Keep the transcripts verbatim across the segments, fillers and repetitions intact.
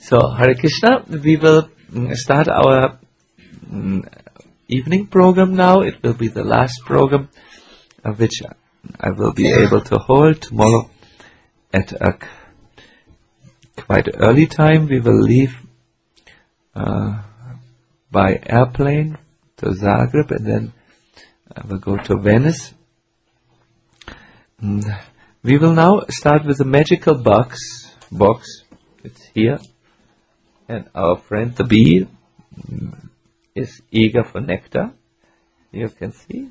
So, Hare Krishna, we will mm, start our mm, evening program now. It will be the last program, uh, which I will be able to hold tomorrow at a quite early time. We will leave uh, by airplane to Zagreb, and then I will go to Venice. Mm, we will now start with the magical box. Box, it's here. And our friend the bee is eager for nectar. You can see.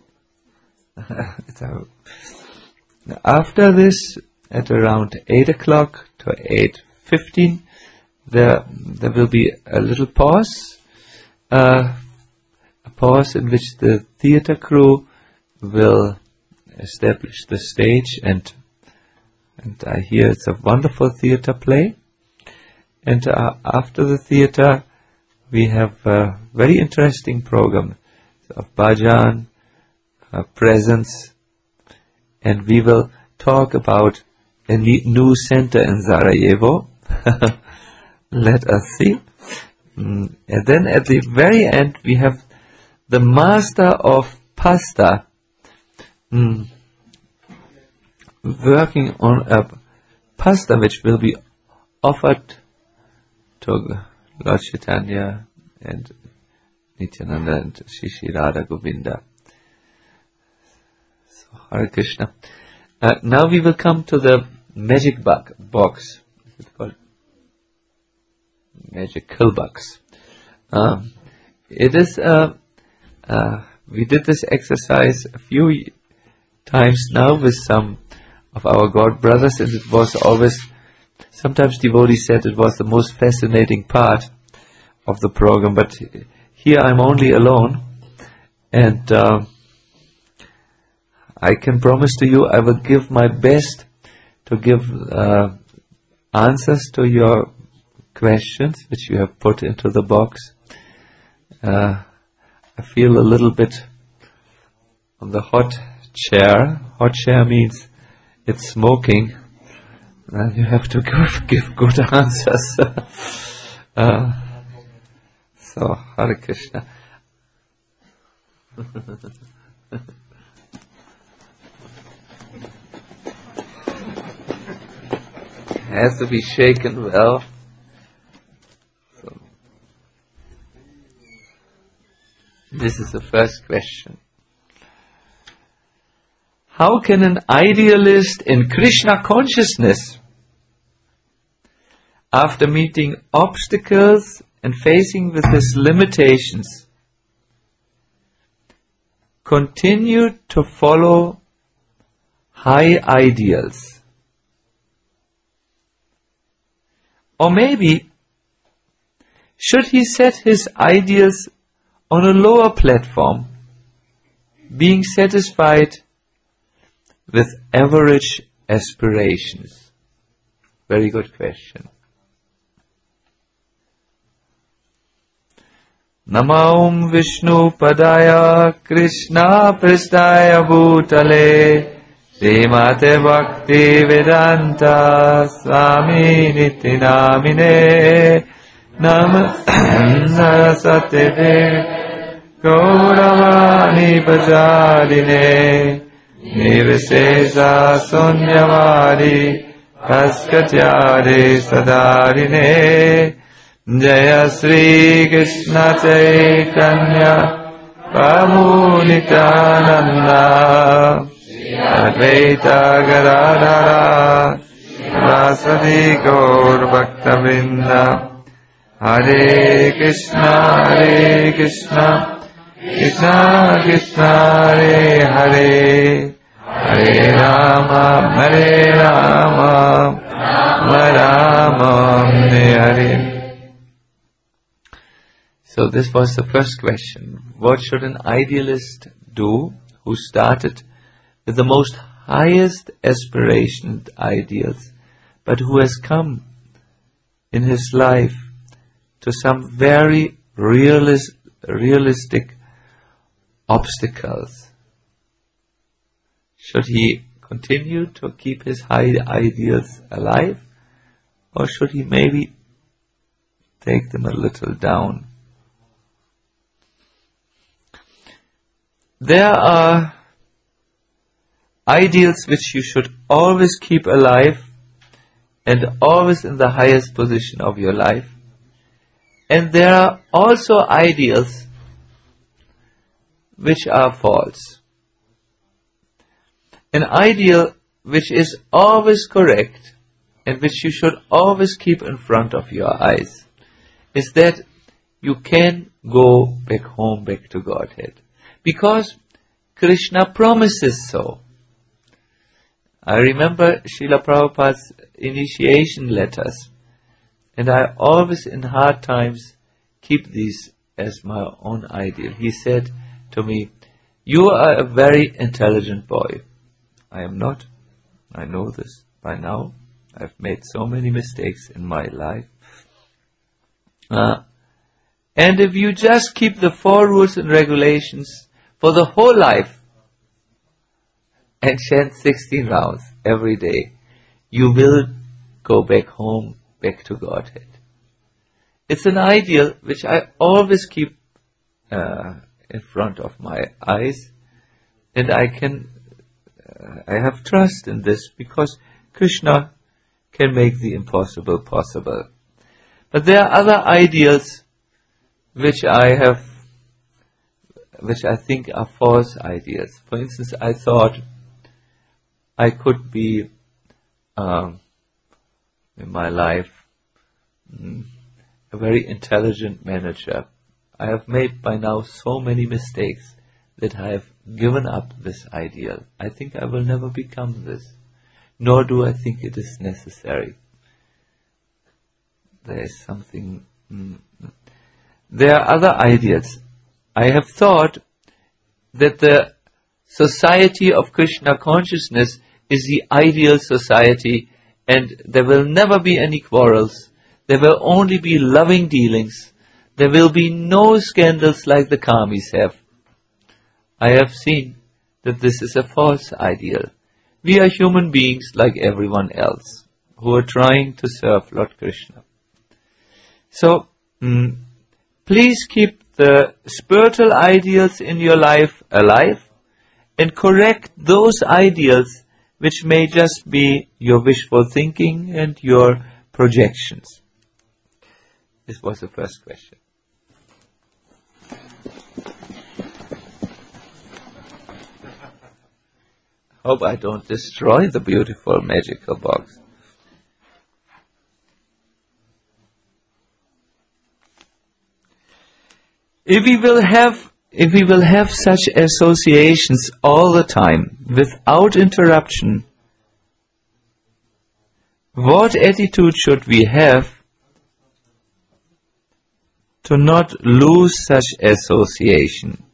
After this, at around eight o'clock to eight fifteen, there there will be a little pause, uh, a pause in which the theater crew will establish the stage, and and I hear it's a wonderful theater play. And uh, after the theater, we have a very interesting program of bhajan, uh, presents, and we will talk about a new center in Sarajevo. Let us see. Mm. And then at the very end, we have the master of pasta mm, working on a pasta which will be offered to Lord Chaitanya and Nityananda and Shri Shri Radha Govinda. So, Hare Krishna. Uh, now we will come to the magic box. box. It's called magical box. Um, it is. Uh, uh, we did this exercise a few times now with some of our God brothers, and it was always. Sometimes devotees said it was the most fascinating part of the program, but here I'm only alone, and uh, I can promise to you I will give my best to give uh, answers to your questions which you have put into the box. Uh, I feel a little bit on the hot chair. Hot chair means it's smoking. Uh, you have to give, give good answers. uh, so, Hare Krishna. Has to be shaken well. So, this is the first question. How can an idealist in Krishna consciousness, after meeting obstacles and facing with his limitations, continue to follow high ideals? Or maybe, should he set his ideals on a lower platform, being satisfied with average aspirations? Very good question. Namam Vishnu Padaya Krishna Pristaya Bhutale Srimate Bhakti Vedanta Swami Niti Namine Nam Sarasate Gauravani Bhajarine Nivasesa Sunyavari Paskatyare Sadarine Jaya Sri Krishna Chaitanya Prabhu Nityananda Advaita Gadadhara Vasadi Gaur Bhakta-vrinda. Hare Krishna Hare Krishna Krishna Krishna Hare Hare Hare Rama Hare Rama Rama Rama Hare Hare. So this was the first question. What should an idealist do who started with the most highest aspiration ideals, but who has come in his life to some very realis- realistic obstacles? Should he continue to keep his high ideals alive, or should he maybe take them a little down. There are ideals which you should always keep alive and always in the highest position of your life. And there are also ideals which are false. An ideal which is always correct and which you should always keep in front of your eyes is that you can go back home, back to Godhead. Because Krishna promises so. I remember Srila Prabhupada's initiation letters, and I always in hard times keep these as my own ideal. He said to me, "You are a very intelligent boy." I am not. I know this by now. I've made so many mistakes in my life. Uh, and if you just keep the four rules and regulations for the whole life and chant sixteen rounds every day, you will go back home, back to Godhead. It's an ideal which I always keep uh, in front of my eyes, and I can, uh, I have trust in this because Krishna can make the impossible possible. But there are other ideals which I have, which I think are false ideas. For instance, I thought I could be um, in my life mm, a very intelligent manager. I have made by now so many mistakes that I have given up this ideal. I think I will never become this, nor do I think it is necessary. There is something... Mm, there are other ideals. I have thought that the society of Krishna consciousness is the ideal society, and there will never be any quarrels. There will only be loving dealings. There will be no scandals like the Kamis have. I have seen that this is a false ideal. We are human beings like everyone else who are trying to serve Lord Krishna. So, mm, please keep the spiritual ideals in your life alive and correct those ideals which may just be your wishful thinking and your projections. This was the first question. Hope I don't destroy the beautiful magical box. If we will have, if we will have such associations all the time, without interruption, what attitude should we have to not lose such association?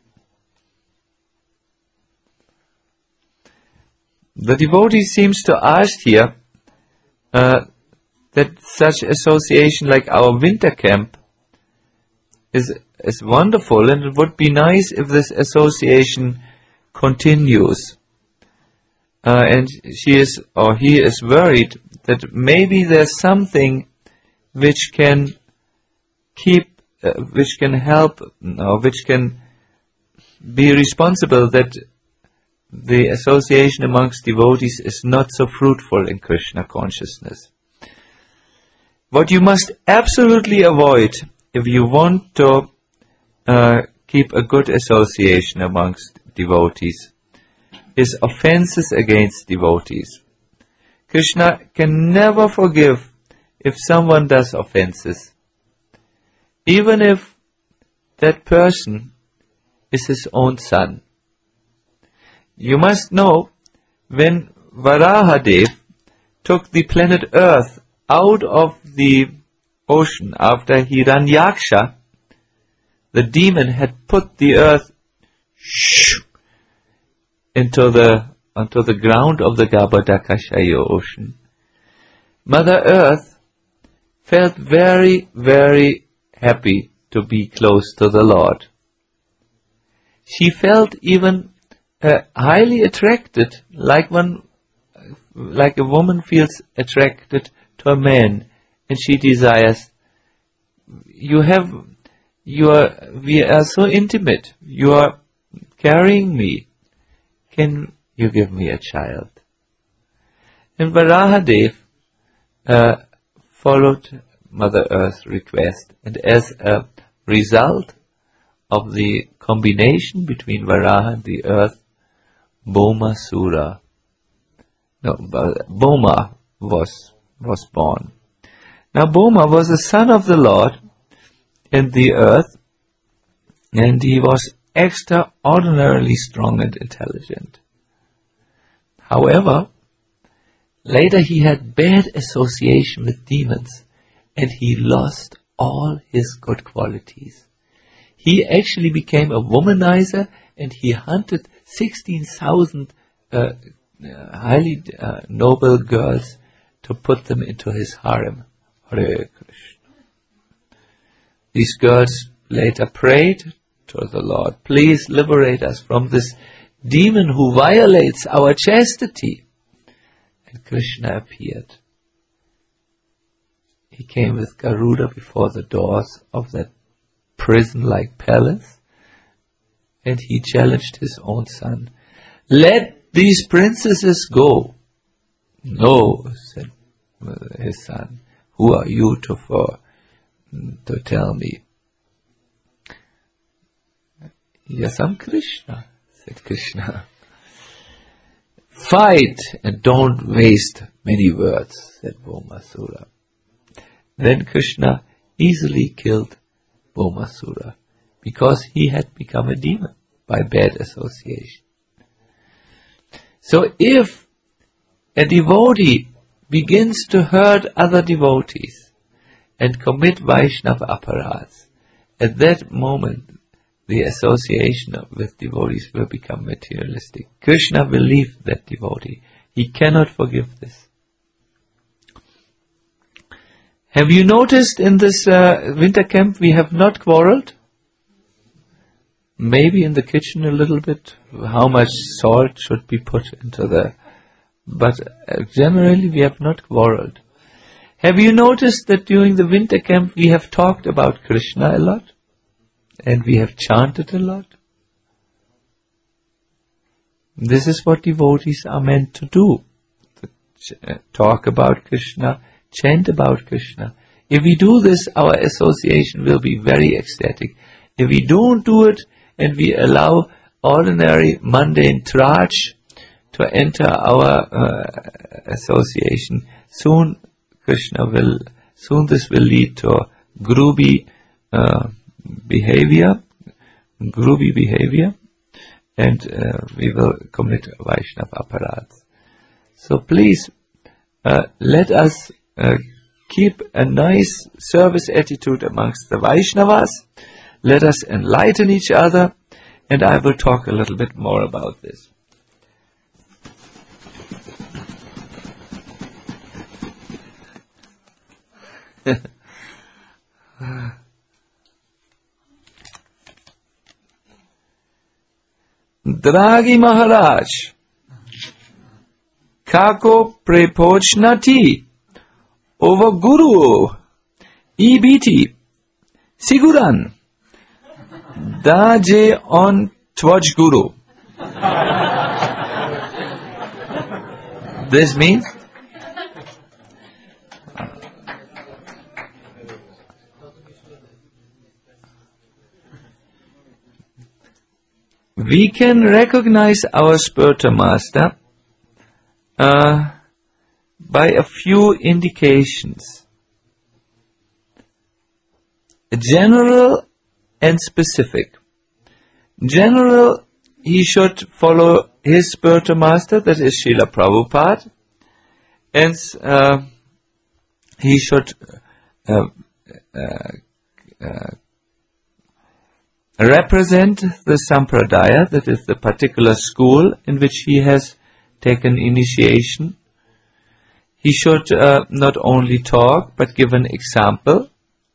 The devotee seems to ask here uh, that such association like our winter camp is is wonderful, and it would be nice if this association continues. Uh, and she is, or he is worried that maybe there's something which can keep, uh, which can help, or which can be responsible that the association amongst devotees is not so fruitful in Krishna consciousness. What you must absolutely avoid if you want to uh, keep a good association amongst devotees is offenses against devotees. Krishna can never forgive if someone does offenses, even if that person is his own son. You must know, when Varahadev took the planet Earth out of the ocean after Hiranyaksha, the demon had put the earth into the onto the ground of the Garbhodakashaya ocean. Mother Earth felt very, very happy to be close to the Lord. She felt even uh, highly attracted, like one, like a woman feels attracted to a man, and she desires you have, you are, we are so intimate. You are carrying me. Can you give me a child? And Varahadev uh, followed Mother Earth's request, and as a result of the combination between Varaha and the earth, Bhaumasura, no, Bhoma was was born. Now Bhoma was the son of the Lord in the earth, and he was extraordinarily strong and intelligent. However, later he had bad association with demons, and he lost all his good qualities. He actually became a womanizer, and he hunted sixteen thousand uh, uh, highly uh, noble girls to put them into his harem. Hare Krishna. These girls later prayed to the Lord, please liberate us from this demon who violates our chastity. And Krishna appeared. He came with Garuda before the doors of that prison-like palace, and he challenged his own son. Let these princesses go. No, said his son. Who are you to for to tell me? Yes, I'm Krishna, said Krishna. Fight and don't waste many words, said Bhaumasura. Then Krishna easily killed Bhaumasura because he had become a demon by bad association. So if a devotee begins to hurt other devotees and commit Vaishnava aparadhas, at that moment the association with devotees will become materialistic. Krishna will leave that devotee. He cannot forgive this. Have you noticed in this uh, winter camp we have not quarreled? Maybe in the kitchen a little bit, how much salt should be put into the... But uh, generally we have not quarreled. Have you noticed that during the winter camp we have talked about Krishna a lot? And we have chanted a lot? This is what devotees are meant to do. To ch- talk about Krishna, chant about Krishna. If we do this, our association will be very ecstatic. If we don't do it, and we allow ordinary mundane trudge to enter our uh, association, soon Krishna will, soon this will lead to groovy uh, behavior, groovy behavior, and uh, we will commit Vaishnava aparadhas. So please, uh, let us uh, keep a nice service attitude amongst the Vaishnavas. Let us enlighten each other, and I will talk a little bit more about this. Dragi Maharaj, kako prepočnati ovo guru i biti siguran da je on tvoj guru. This means we can recognize our spiritual master uh, by a few indications. General and specific. General, he should follow his spiritual master, that is Srila Prabhupada, and uh, he should uh, uh, uh, represent the Sampradaya, that is the particular school in which he has taken initiation. He should uh, not only talk, but give an example.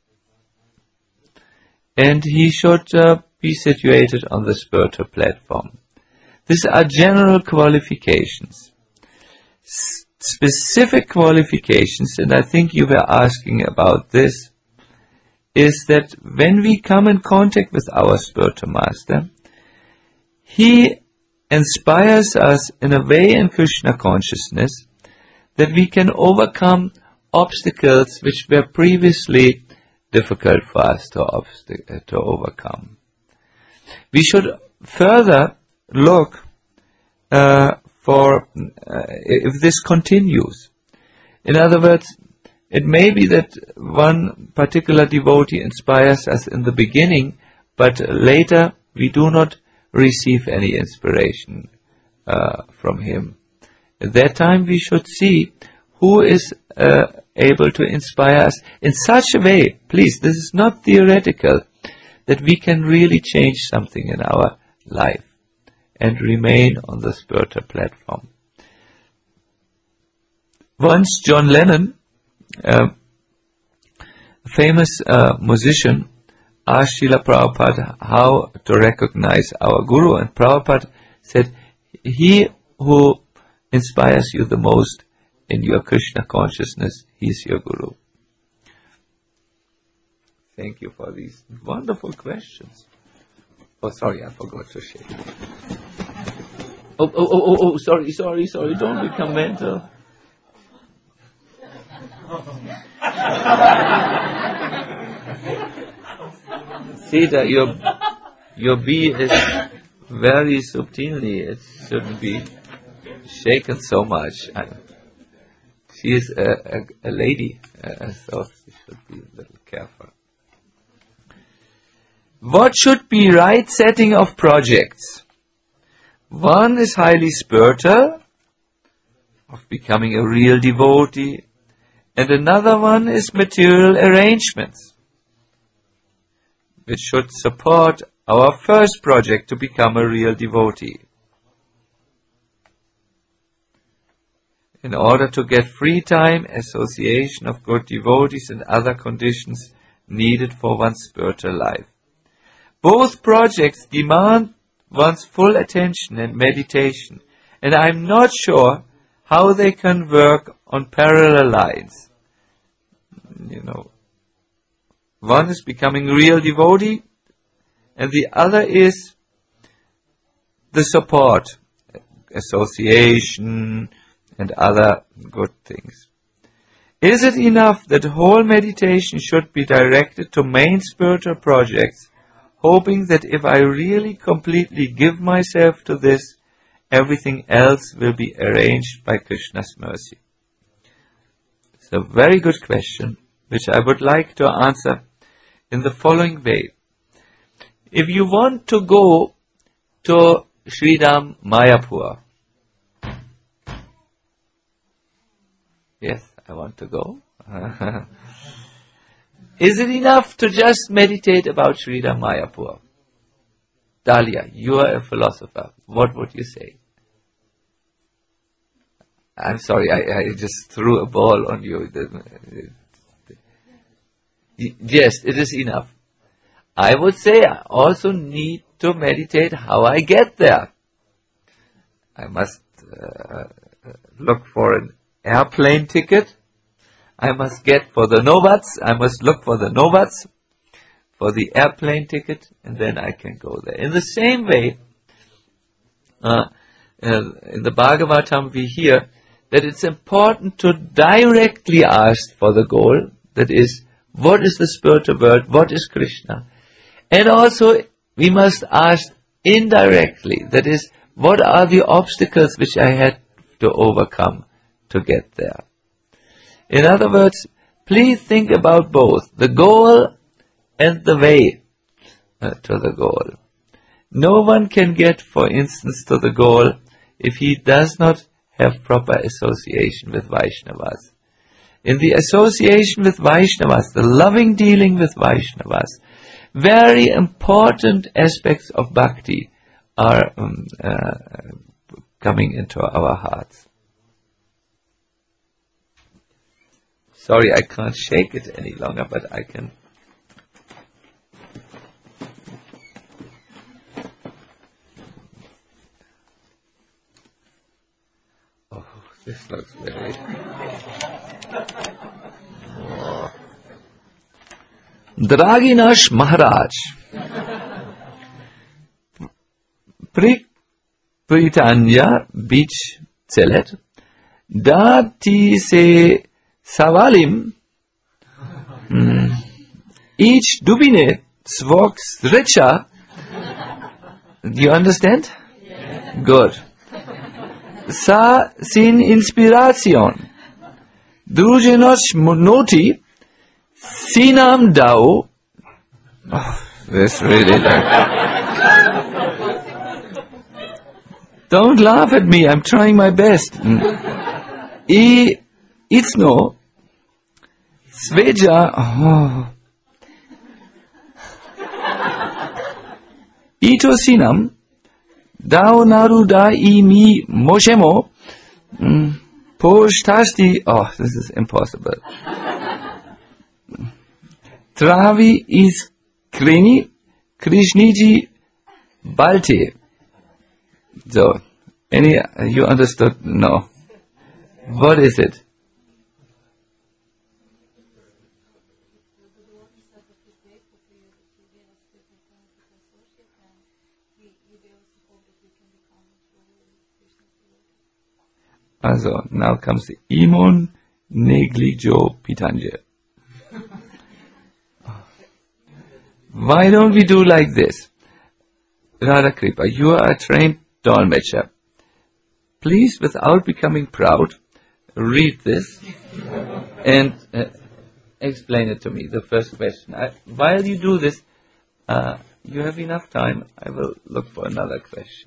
And he should uh, be situated on the spiritual platform. These are general qualifications. S- specific qualifications, and I think you were asking about this, is that when we come in contact with our spiritual master, he inspires us in a way in Krishna consciousness that we can overcome obstacles which were previously difficult for us to, obst- to overcome. We should further look uh, for uh, if this continues. In other words, it may be that one particular devotee inspires us in the beginning, but later we do not receive any inspiration uh, from him. At that time we should see who is uh, able to inspire us in such a way, please, this is not theoretical, that we can really change something in our life and remain on the spiritual platform. Once John Lennon, uh, a famous uh, musician, asked Srila Prabhupada how to recognize our Guru, and Prabhupada said, he who inspires you the most in your Krishna consciousness, he is your Guru. Thank you for these wonderful questions. Oh, sorry, I forgot to shake. Oh, oh, oh, oh, oh, sorry, sorry, sorry, don't become mental. Sita, your, your bee is very subtly, it shouldn't be shaken so much. I, she is a, a, a lady, uh, so she should be a little careful. What should be right setting of projects? One is highly spiritual, of becoming a real devotee, and another one is material arrangements, which should support our first project to become a real devotee. In order to get free time, association of good devotees, and other conditions needed for one's spiritual life. Both projects demand one's full attention and meditation, and I'm not sure how they can work on parallel lines. You know, one is becoming real devotee, and the other is the support, association, and other good things. Is it enough that whole meditation should be directed to main spiritual projects, hoping that if I really completely give myself to this, everything else will be arranged by Krishna's mercy? It's a very good question, which I would like to answer in the following way. If you want to go to Sridham Mayapur, yes, I want to go. Is it enough to just meditate about Sridham Mayapur? Dahlia, you are a philosopher. What would you say? I'm sorry, I, I just threw a ball on you. Yes, it is enough. I would say I also need to meditate how I get there. I must uh, look for an airplane ticket. I must get for the Novats. I must look for the Novats for the airplane ticket, and then I can go there. In the same way, uh, uh, in the Bhagavatam we hear that it's important to directly ask for the goal, that is, what is the spiritual world, what is Krishna? And also, we must ask indirectly, that is, what are the obstacles which I had to overcome to get there? In other words, please think about both, the goal and the way uh, to the goal. No one can get, for instance, to the goal if he does not have proper association with Vaishnavas. In the association with Vaishnavas, the loving dealing with Vaishnavas, very important aspects of bhakti are um, uh, coming into our hearts. Sorry, I can't shake it any longer, but I can. Oh, this looks very. Oh. Dragi naš Maharaj, pri Pritanya beach celet, da ti se savalim, mm, each dubine svog sreća. Do you understand? Yeah. Good. Sa sin inspiracion, druženoč noti, sinam dao. Oh, that's really like. Don't laugh at me, I'm trying my best. I icno sveđa, oh. I to sinam dao naruda I mi možemo mm, poštasti, oh, this is impossible. Travi iskreni Krishniji balte. So, any, you understood? No. What is it? Also, now comes the imon negligio pitanje. Why don't we do like this? Radha Kripa, you are a trained Dolmetscher. Please, without becoming proud, read this and uh, explain it to me, the first question. I, while you do this, uh, you have enough time, I will look for another question.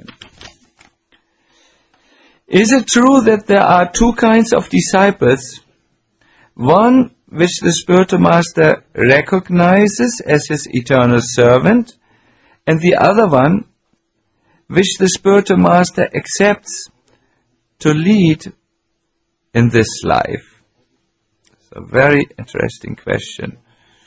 Is it true that there are two kinds of disciples? One which the spiritual master recognizes as his eternal servant, and the other one which the spiritual master accepts to lead in this life? It's a very interesting question.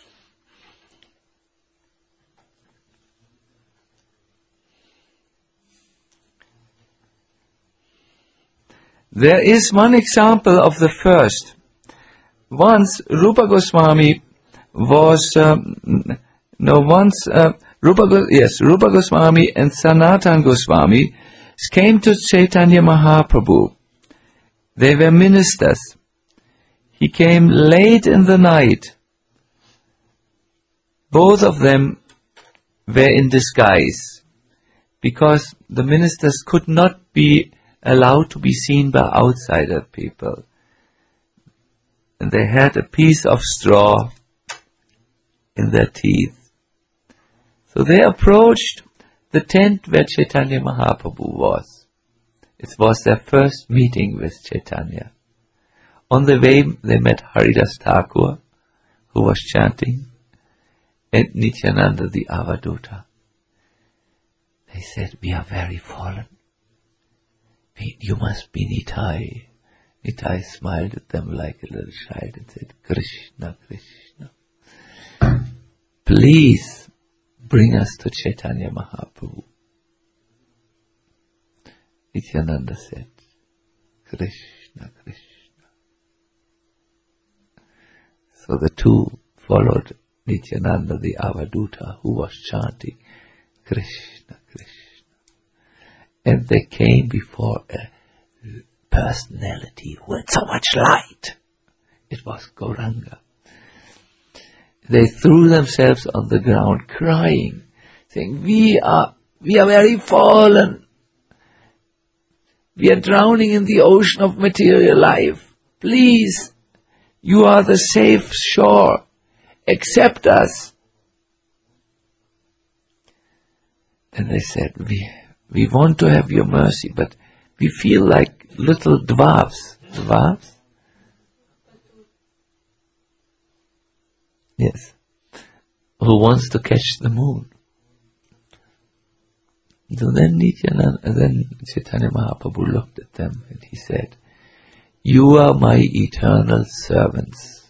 There is one example of the first. Once Rupa Goswami was, um, no, once, uh, Rupa, yes, Rupa Goswami and Sanatan Goswami came to Chaitanya Mahaprabhu. They were ministers. He came late in the night. Both of them were in disguise because the ministers could not be allowed to be seen by outsider people. And they had a piece of straw in their teeth. So they approached the tent where Chaitanya Mahaprabhu was. It was their first meeting with Chaitanya. On the way they met Haridas Thakur, who was chanting, and Nityananda the Avaduta. They said, we are very fallen. We, you must be Nitai. Nitai smiled at them like a little child and said, Krishna, Krishna, please bring us to Chaitanya Mahaprabhu. Nityananda said, Krishna, Krishna. So the two followed Nityananda the Avaduta, who was chanting Krishna, Krishna. And they came before a personality who had so much light. It was Gauranga. They threw themselves on the ground crying, saying, we are, we are very fallen. We are drowning in the ocean of material life. Please, you are the safe shore. Accept us. And they said, we, we want to have your mercy, but we feel like little dwarfs. Dwarfs? Yes. Who wants to catch the moon? So then Nityananda, and then Chaitanya Mahaprabhu looked at them and he said, you are my eternal servants.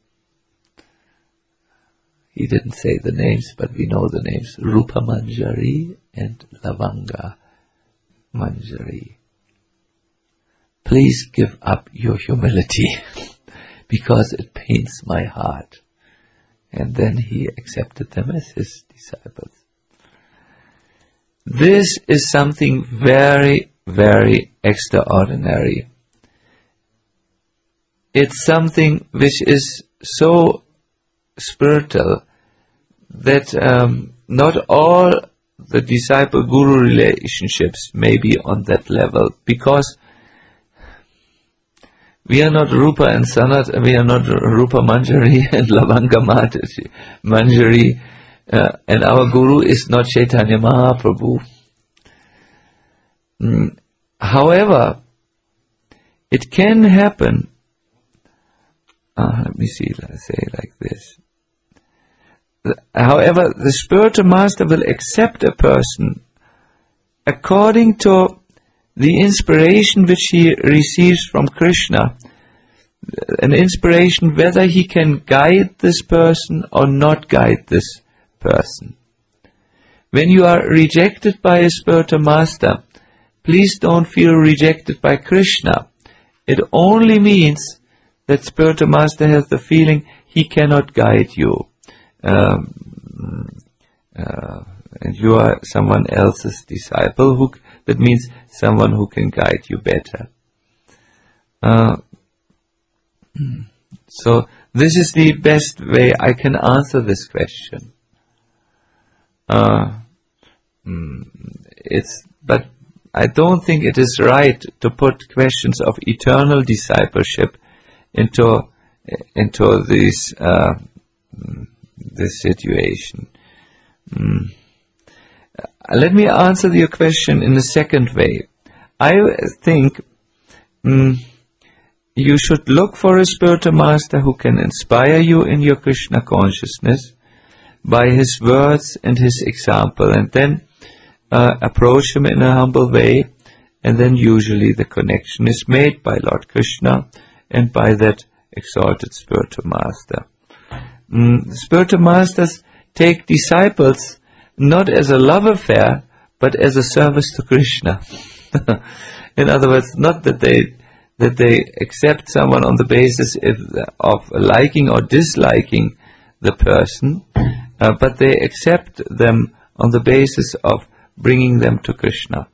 He didn't say the names, but we know the names, Rupa Manjari and Lavanga Manjari. Please give up your humility because it pains my heart. and then he accepted them as his disciples. This is something very, very extraordinary. It's something which is so spiritual that um, not all the disciple-guru relationships may be on that level, because we are not Rupa and Sanat, we are not Rupa Manjari and Lavanga Manjari, uh, and our Guru is not Chaitanya Mahaprabhu. Mm. However, it can happen, uh, let me see, let's say like this. However, the spiritual master will accept a person according to the inspiration which he receives from Krishna. An inspiration whether he can guide this person or not guide this person. When you are rejected by a spiritual master, please don't feel rejected by Krishna. It only means that spiritual master has the feeling he cannot guide you. Um, uh, and you are someone else's disciple, who that means someone who can guide you better. Uh, so this is the best way I can answer this question. Uh, it's but I don't think it is right to put questions of eternal discipleship into into this uh, this situation. Mm. Uh, let me answer your question in a second way. I think mm, you should look for a spiritual master who can inspire you in your Krishna consciousness by his words and his example, and then uh, approach him in a humble way, and then usually the connection is made by Lord Krishna and by that exalted spiritual master. Mm, spiritual masters take disciples not as a love affair, but as a service to Krishna. In other words, not that they that they accept someone on the basis if, of liking or disliking the person, uh, but they accept them on the basis of bringing them to Krishna.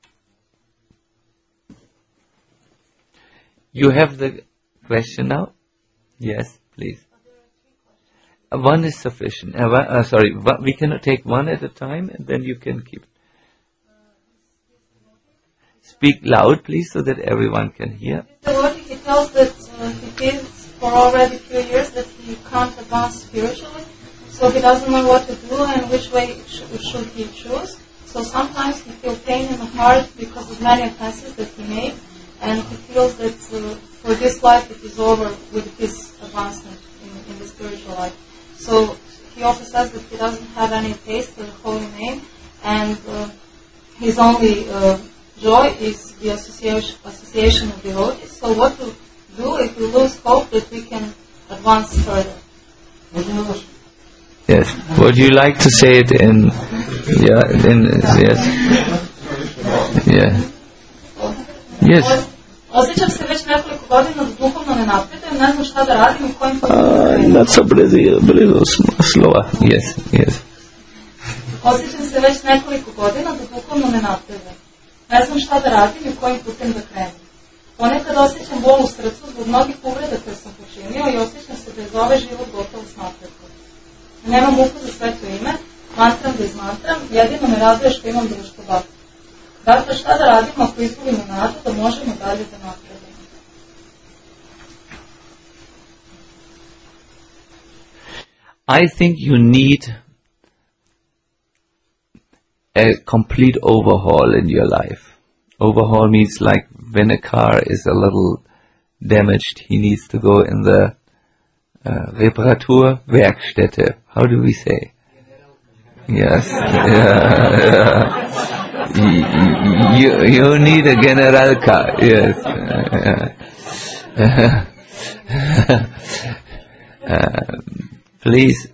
You have the question now? Yes, please. Uh, one is sufficient. Uh, one, uh, sorry, one, we cannot take one at a time, and then you can keep. Speak loud, please, so that everyone can hear. The Lord, he tells that uh, he feels for already a few years that he can't advance spiritually, so he doesn't know what to do and which way sh- should he choose. So sometimes he feels pain in the heart because of many offenses that he made, and he feels that uh, for this life it is over with his advancement in, in the spiritual life. So he also says that he doesn't have any taste for the holy name, and uh, his only uh, joy is the association, association of devotees. So what to do if we lose hope that we can advance further? Yes. Would you like to say it in? Yeah. In yes. Yeah. Yes. Osjećam se već nekoliko godina da duhovno ne napredujem, ne znam šta da radim i kojim putem da krenem. Not so blizu, blizu, slower. Yes, yes. Osjećam se već nekoliko godina da duhovno ne napredujem. Ne znam šta da radim i kojim putem da krenem. Ponekad osjećam bol u srcu zbog mnogih uvreda koje sam počinio i osjećam se da je za ovaj život gotovo s napretkom. Nemam muku za sveto ime, mantram da izmantram, jedino me raduje što imam društvo baka. Dakle, šta da radimo ako izgubimo nadu da možemo dalje da napredujemo? I think you need a complete overhaul in your life. Overhaul means like when a car is a little damaged, he needs to go in the uh, Reparaturwerkstätte. How do we say? Yes. Yeah, yeah. You, you need a Generalka. Yes. uh, please.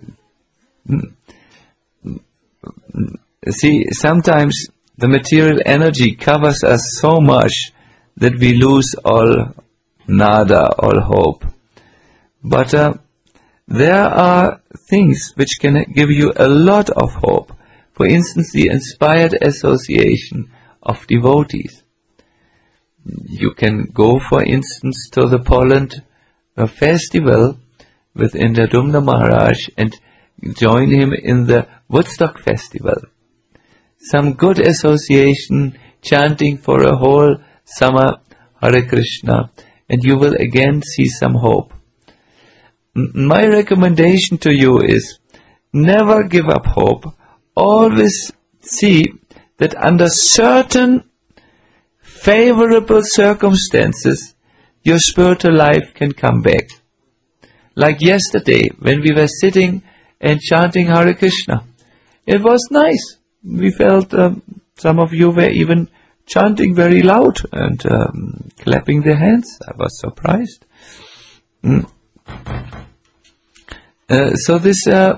See, sometimes the material energy covers us so much that we lose all nada, all hope. But uh, there are things which can give you a lot of hope. For instance, the inspired association of devotees. You can go, for instance, to the Poland uh, festival with Indradumna Maharaj and join him in the Woodstock festival. Some good association, chanting for a whole summer Hare Krishna, and you will again see some hope. M- my recommendation to you is, never give up hope. Always see that under certain favorable circumstances, your spiritual life can come back. Like yesterday, when we were sitting and chanting Hare Krishna. It was nice. We felt um, some of you were even chanting very loud and um, clapping their hands. I was surprised. Mm. Uh, so this, uh,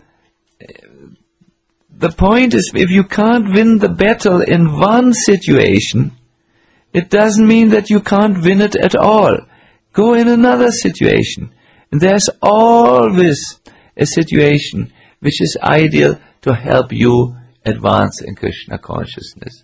the point is, if you can't win the battle in one situation, it doesn't mean that you can't win it at all. Go in another situation. And there's always a situation which is ideal to help you advance in Krishna consciousness.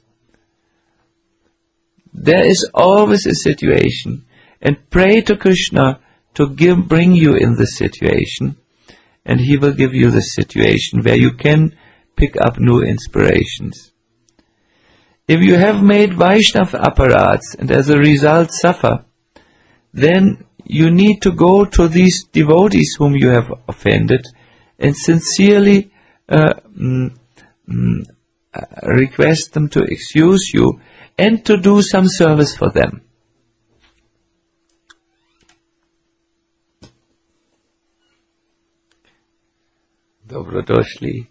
There is always a situation, and pray to Krishna to give, bring you in this situation, and he will give you the situation where you can pick up new inspirations. If you have made Vaishnav apparats and as a result suffer, then you need to go to these devotees whom you have offended and sincerely uh, mm, mm, request them to excuse you and to do some service for them. Dobrodošli.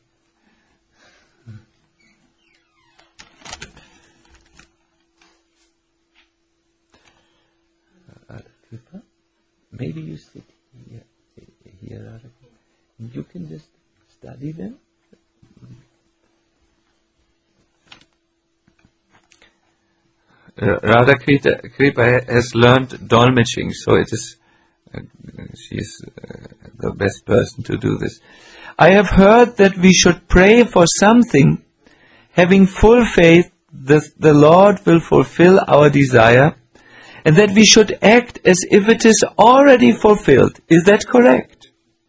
Maybe you sit here, here, you can just study them. Uh, Radha Kripa has learned dolmetsching, so it is uh, she is uh, the best person to do this. I have heard that we should pray for something, having full faith that the Lord will fulfill our desire, and that we should act as if it is already fulfilled. Is that correct?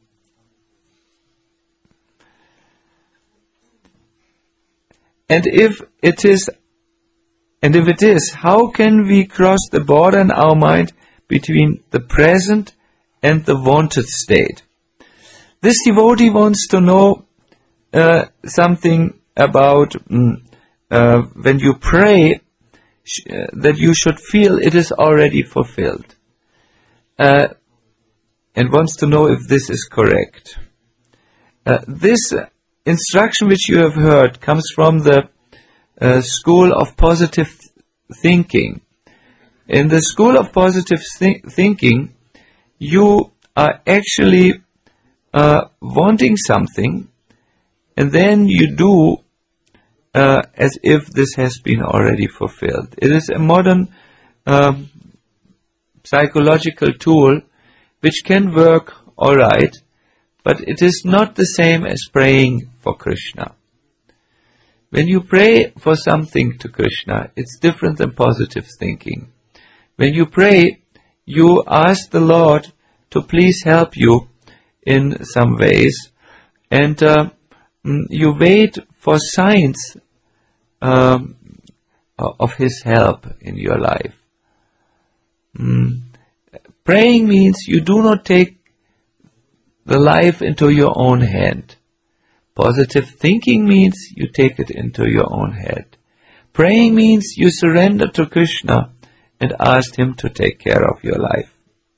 And if it is, and if it is, how can we cross the border in our mind between the present and the wanted state? This devotee wants to know uh, something about mm, uh, when you pray, sh- uh, that you should feel it is already fulfilled. Uh, and wants to know if this is correct. Uh, this instruction which you have heard comes from the uh, school of positive thinking. In the school of positive th- thinking, you are actually uh, wanting something, and then you do uh, as if this has been already fulfilled. It is a modern um, psychological tool which can work all right, but it is not the same as praying for Krishna. When you pray for something to Krishna, it's different than positive thinking. When you pray, you ask the Lord to please help you in some ways, and uh, you wait for signs um, of His help in your life. Mm. Praying means you do not take the life into your own hand. Positive thinking means you take it into your own head. Praying means you surrender to Krishna and ask Him to take care of your life.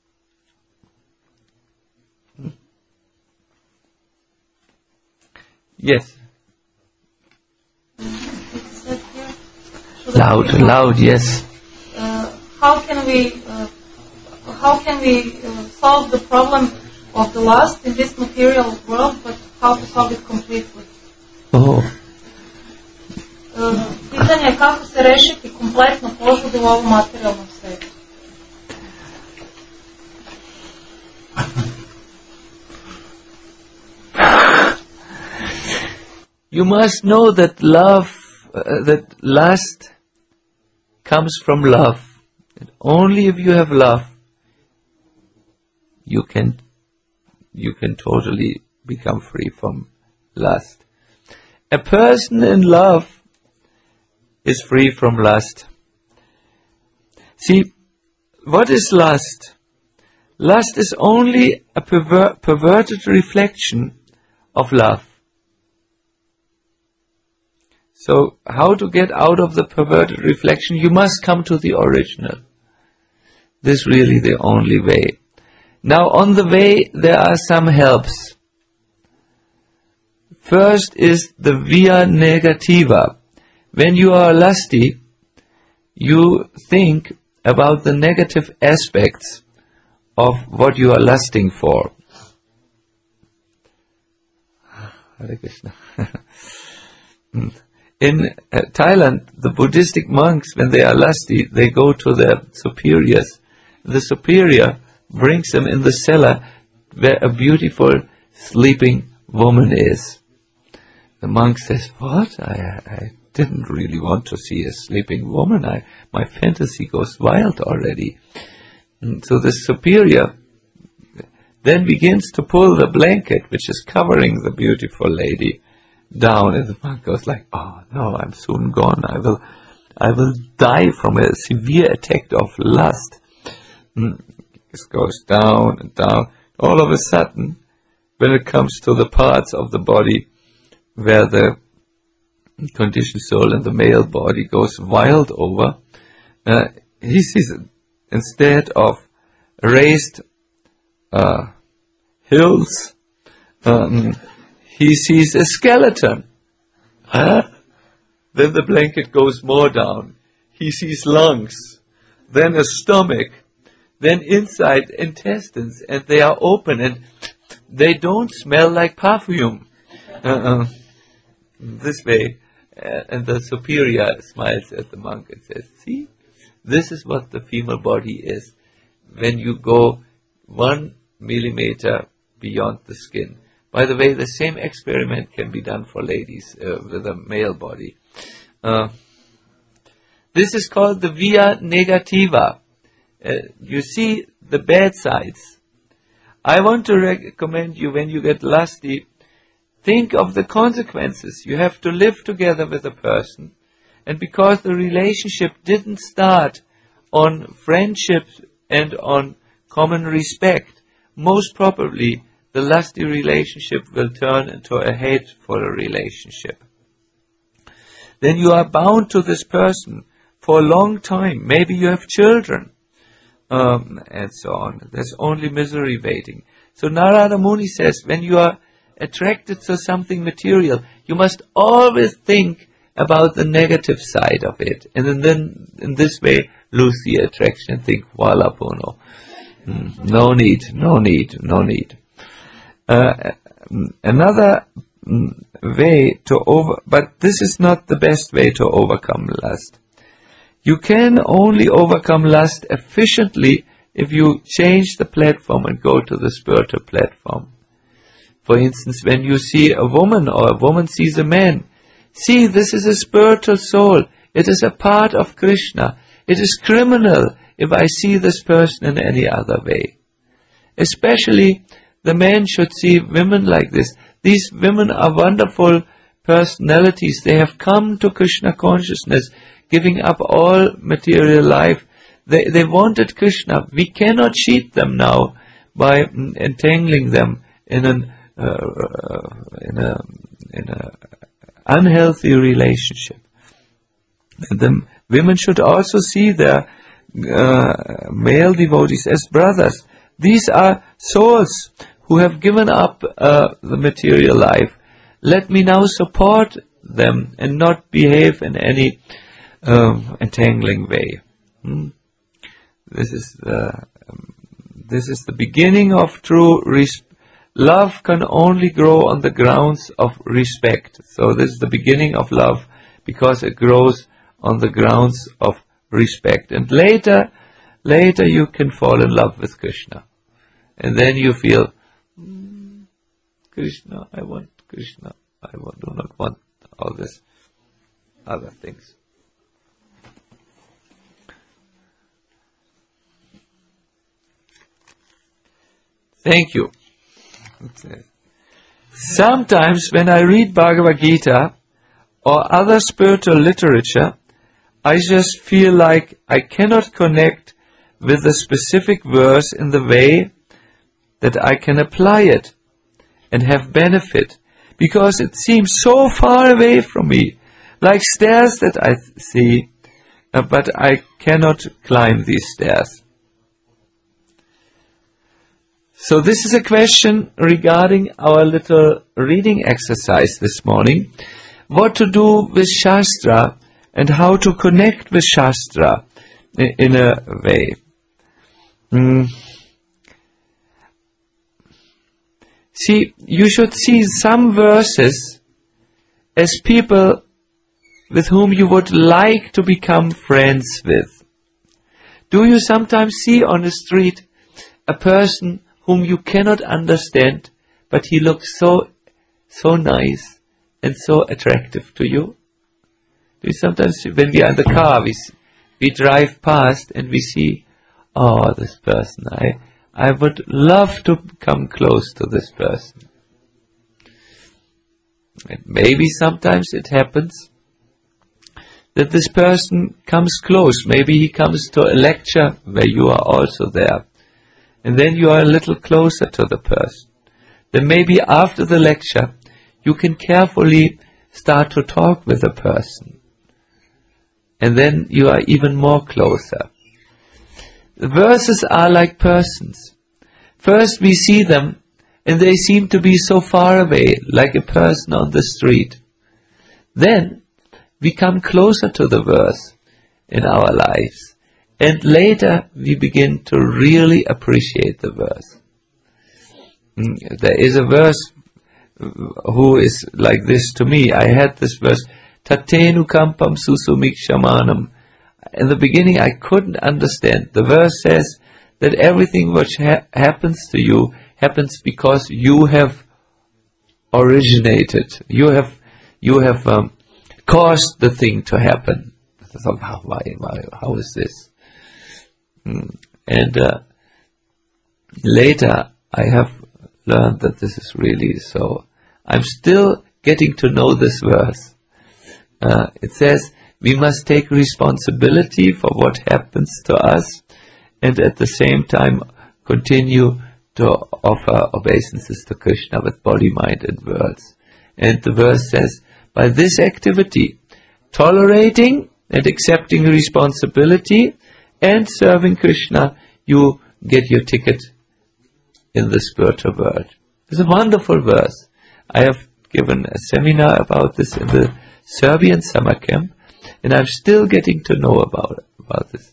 Yes. Loud, loud, yes. Uh, how can we, uh, how can we uh, solve the problem of the lust in this material world, but how to solve it completely? Oh. Uh, pitanje je kako se rešiti kompletno požudu u ovom materijalnom svetu. You must know that love, uh, that lust comes from love. And only if you have love, you can, you can totally become free from lust. A person in love is free from lust. See, what is lust? Lust is only a perver- perverted reflection of love. So, how to get out of the perverted reflection? You must come to the original. This is really the only way. Now, on the way, there are some helps. First is the via negativa. When you are lusty, you think about the negative aspects of what you are lusting for. Hare Krishna. In uh, Thailand, the Buddhistic monks, when they are lusty, they go to their superiors. The superior brings them in the cellar where a beautiful sleeping woman is. The monk says, what? I, I didn't really want to see a sleeping woman. I, my fantasy goes wild already. And so the superior then begins to pull the blanket which is covering the beautiful lady down, and the monk goes like, oh no, I'm soon gone. I will, I will die from a severe attack of lust. Mm. It goes down and down. All of a sudden, when it comes to the parts of the body where the conditioned soul and the male body goes wild over, uh, he sees it. Instead of raised uh, hills, um, he sees a skeleton. Huh? Then the blanket goes more down. He sees lungs, then a stomach, then inside intestines, and they are open and they don't smell like perfume. Uh-uh. This way, uh, and the superior smiles at the monk and says, see, this is what the female body is when you go one millimeter beyond the skin. By the way, the same experiment can be done for ladies uh, with a male body. Uh, this is called the via negativa. Uh, you see the bad sides. I want to recommend you, when you get lusty, think of the consequences. You have to live together with a person, and because the relationship didn't start on friendship and on common respect, most probably the lusty relationship will turn into a hateful relationship. Then you are bound to this person for a long time. Maybe you have children, um, and so on. There's only misery waiting. So Narada Muni says, when you are attracted to something material, you must always think about the negative side of it, and then in this way lose the attraction and think, voila bono. Mm, no need, no need, no need. Uh, another mm, way to over, but this is not the best way to overcome lust. You can only overcome lust efficiently if you change the platform and go to the spiritual platform. For instance, when you see a woman or a woman sees a man, see, this is a spiritual soul. It is a part of Krishna. It is criminal if I see this person in any other way. Especially the man should see women like this. These women are wonderful personalities. They have come to Krishna consciousness, giving up all material life. They, they wanted Krishna. We cannot cheat them now by entangling them in an uh, in a in a unhealthy relationship. The women should also see their uh, male devotees as brothers. These are souls who have given up uh, the material life. Let me now support them and not behave in any um, entangling way. Hmm? This is the um, this is the beginning of true respect. Love can only grow on the grounds of respect. So this is the beginning of love, because it grows on the grounds of respect. And later, later you can fall in love with Krishna. And then you feel, mm, Krishna, I want Krishna. I do not want all this other things. Thank you. Okay. Sometimes when I read Bhagavad Gita or other spiritual literature, I just feel like I cannot connect with a specific verse in the way that I can apply it and have benefit, because it seems so far away from me, like stairs that I see, uh, but I cannot climb these stairs. So this is a question regarding our little reading exercise this morning. What to do with Shastra and how to connect with Shastra in, in a way. Mm. See, you should see some verses as people with whom you would like to become friends with. Do you sometimes see on the street a person whom you cannot understand, but he looks so, so nice and so attractive to you? Do you sometimes, when we are in the car, we we drive past and we see, oh, this person, I, I would love to come close to this person. And maybe sometimes it happens that this person comes close. Maybe he comes to a lecture where you are also there. And then you are a little closer to the person. Then maybe after the lecture, you can carefully start to talk with the person. And then you are even more closer. The verses are like persons. First we see them, and they seem to be so far away, like a person on the street. Then we come closer to the verse in our lives. And later we begin to really appreciate the verse. There is a verse who is like this to me. I had this verse, Tatenu kampam susumikshamanam. In the beginning I couldn't understand. The verse says that everything which ha- happens to you happens because you have originated. You have, you have um, caused the thing to happen. I thought, how, why, why, how is this? And uh, later I have learned that this is really so. I'm still getting to know this verse. Uh, it says we must take responsibility for what happens to us and at the same time continue to offer obeisances to Krishna with body, mind and words. And the verse says, by this activity, tolerating and accepting responsibility and serving Krishna, you get your ticket in the spiritual world. It's a wonderful verse. I have given a seminar about this in the Serbian summer camp, and I'm still getting to know about, about this.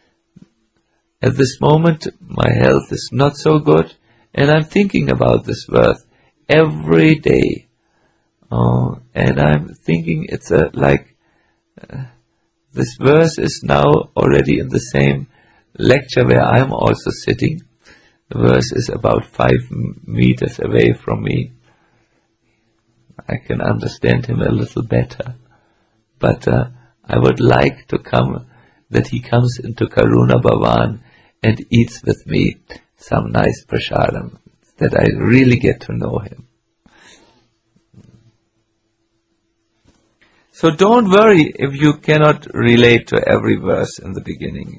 At this moment, my health is not so good, and I'm thinking about this verse every day. Oh, and I'm thinking it's a, like... Uh, This verse is now already in the same lecture where I'm also sitting. The verse is about five meters away from me. I can understand him a little better. But uh, I would like to come, that he comes into Karuna Bhavan and eats with me some nice prasadam, that I really get to know him. So don't worry if you cannot relate to every verse in the beginning.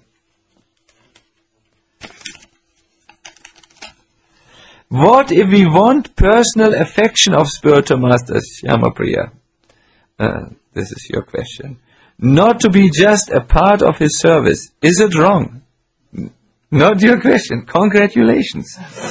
What if we want personal affection of spiritual masters, Shamapriya? Uh, this is your question. Not to be just a part of his service. Is it wrong? Not your question. Congratulations.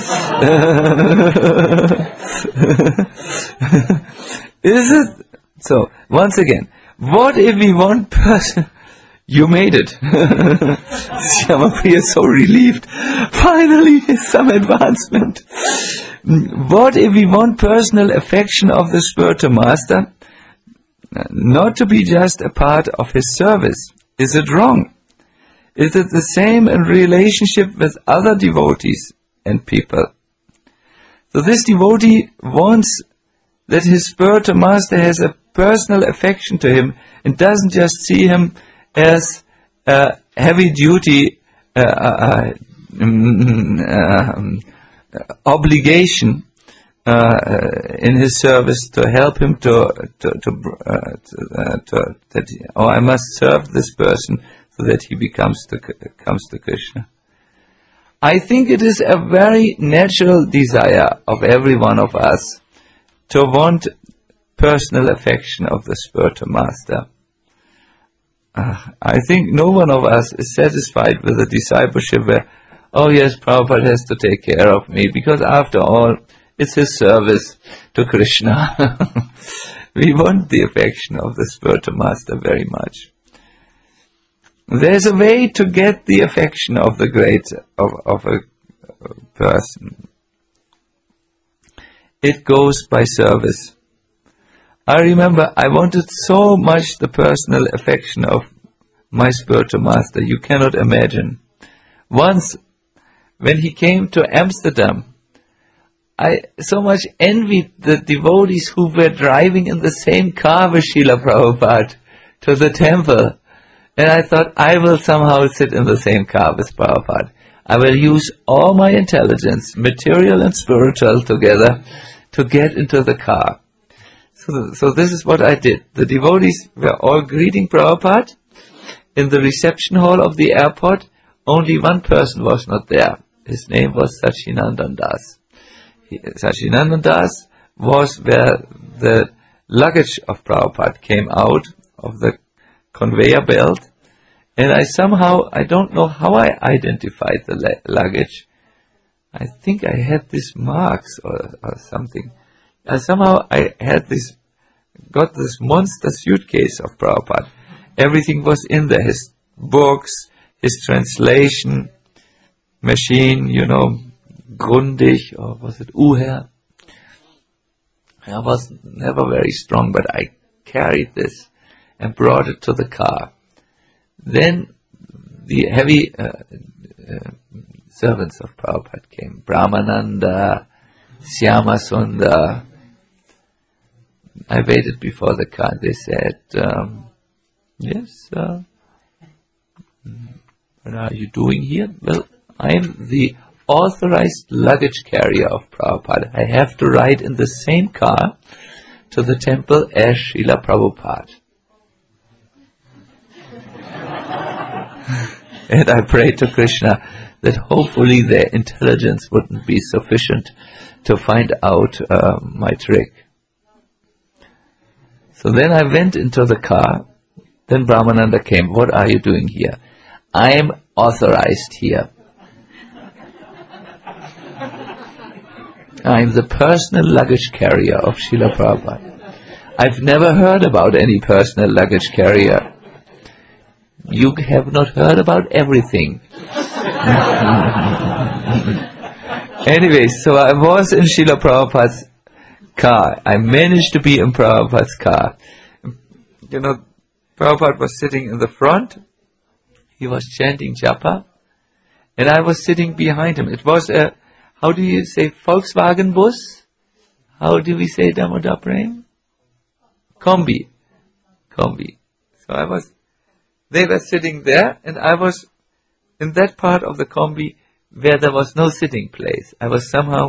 Is it? So, once again, what if we want person... You made it. Shamapriya is so relieved. Finally, some advancement. What if we want personal affection of the spiritual master? Not to be just a part of his service. Is it wrong? Is it the same in relationship with other devotees and people? So this devotee wants that his spiritual master has a personal affection to him and doesn't just see him as a heavy-duty uh, uh, um, um, obligation uh, in his service to help him to to to, uh, to, uh, to that he, oh, I must serve this person so that he becomes to comes to Krishna. I think it is a very natural desire of every one of us to want personal affection of the spiritual master. Uh, I think no one of us is satisfied with a discipleship where, oh yes, Prabhupada has to take care of me, because after all, it's his service to Krishna. We want the affection of the spiritual master very much. There's a way to get the affection of the great, of, of a person. It goes by service. I remember I wanted so much the personal affection of my spiritual master, you cannot imagine. Once, when he came to Amsterdam, I so much envied the devotees who were driving in the same car with Srila Prabhupada to the temple. And I thought, I will somehow sit in the same car with Prabhupada. I will use all my intelligence, material and spiritual together, to get into the car. So, so this is what I did. The devotees were all greeting Prabhupada. In the reception hall of the airport, only one person was not there. His name was Sachinandan Das. He, Sachinandan Das was where the luggage of Prabhupada came out of the conveyor belt. And I somehow, I don't know how I identified the la- luggage. I think I had these marks or, or something. And somehow I had this, got this monster suitcase of Prabhupada. Everything was in there, his books, his translation machine, you know, Grundig, or was it Uher? I was never very strong, but I carried this and brought it to the car. Then the heavy uh, uh, servants of Prabhupada came, Brahmananda, Syamasundar. I waited before the car. They said, um, yes, uh, what are you doing here? Well, I'm the authorized luggage carrier of Prabhupada. I have to ride in the same car to the temple as Srila Prabhupada. And I prayed to Krishna that hopefully their intelligence wouldn't be sufficient to find out uh, my trick. So then I went into the car. Then Brahmananda came. What are you doing here? I am authorized here. I am the personal luggage carrier of Srila Prabhupada. I've never heard about any personal luggage carrier. You have not heard about everything. Anyway, so I was in Srila Prabhupada's car. I managed to be in Prabhupada's car. You know, Prabhupada was sitting in the front. He was chanting japa. And I was sitting behind him. It was a, how do you say, Volkswagen bus? How do we say Damodar Prem? Kombi. Kombi. So I was, they were sitting there, and I was in that part of the Kombi where there was no sitting place. I was somehow,